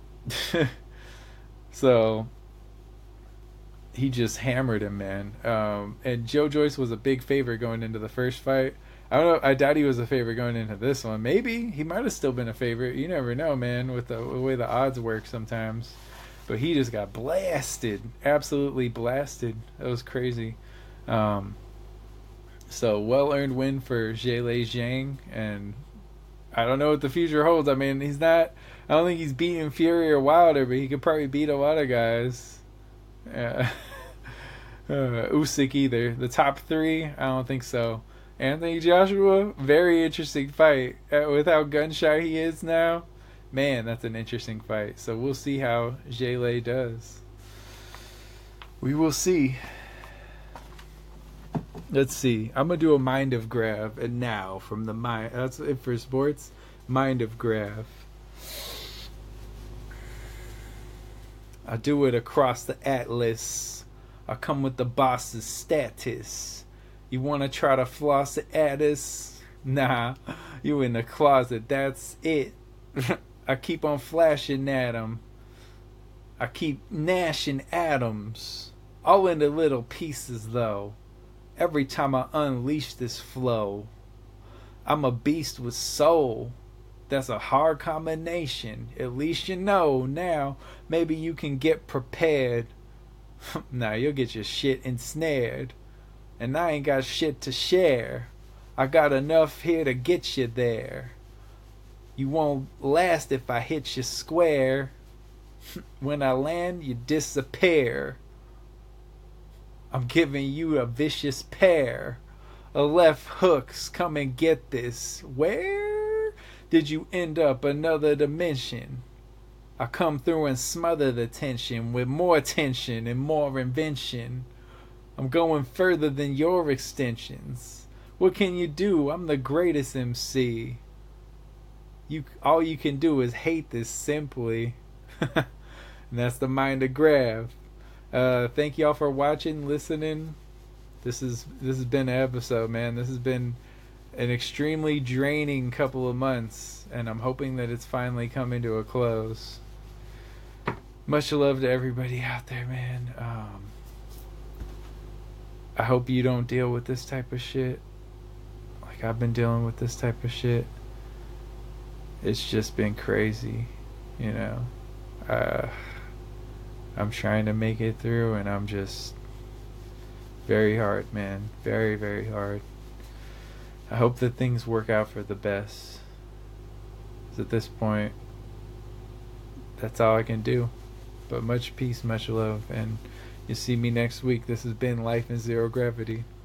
so he just hammered him, man. Um, and Joe Joyce was a big favorite going into the first fight. I don't know. I doubt he was a favorite going into this one. Maybe he might have still been a favorite. You never know, man, with the, the way the odds work sometimes. But he just got blasted, absolutely blasted. That was crazy. Um, so well-earned win for Zhele Zhang, and I don't know what the future holds. I mean, he's not. I don't think he's beating Fury or Wilder, but he could probably beat a lot of guys. Uh, uh, Usyk either. The top three, I don't think so. Anthony Joshua, very interesting fight. Uh, with how gun shy he is now, man, that's an interesting fight. So we'll see how Zhele does. We will see. Let's see. I'm gonna do a mind of Grav, and now from the mind. That's it for sports. Mind of Grav. I do it across the atlas. I come with the boss's status. You wanna try to floss it at us? Nah, you in the closet. That's it. I keep on flashing at 'em. I keep gnashing atoms, all into little pieces though. Every time I unleash this flow, I'm a beast with soul. That's a hard combination. At least you know now. Maybe you can get prepared. Nah, you'll get your shit ensnared. And I ain't got shit to share. I got enough here to get you there. You won't last if I hit you square. When I land, you disappear. I'm giving you a vicious pair of left hooks. Come and get this. Where did you end up? Another dimension. I come through and smother the tension with more tension and more invention. I'm going further than your extensions. What can you do? I'm the greatest M C. You, all you can do is hate this simply. And that's the mind of Grav. Uh, thank y'all for watching, listening. This is this has been an episode, man. This has been an extremely draining couple of months, and I'm hoping that it's finally coming to a close. Much love to everybody out there, man. Um, I hope you don't deal with this type of shit. like I've been dealing with this type of shit. It's just been crazy, you know. Uh, I'm trying to make it through, and I'm just very hard, man. Very, very hard. I hope that things work out for the best. 'Cause at this point, that's all I can do. But much peace, much love, and you'll see me next week. This has been Life in Zero Gravity.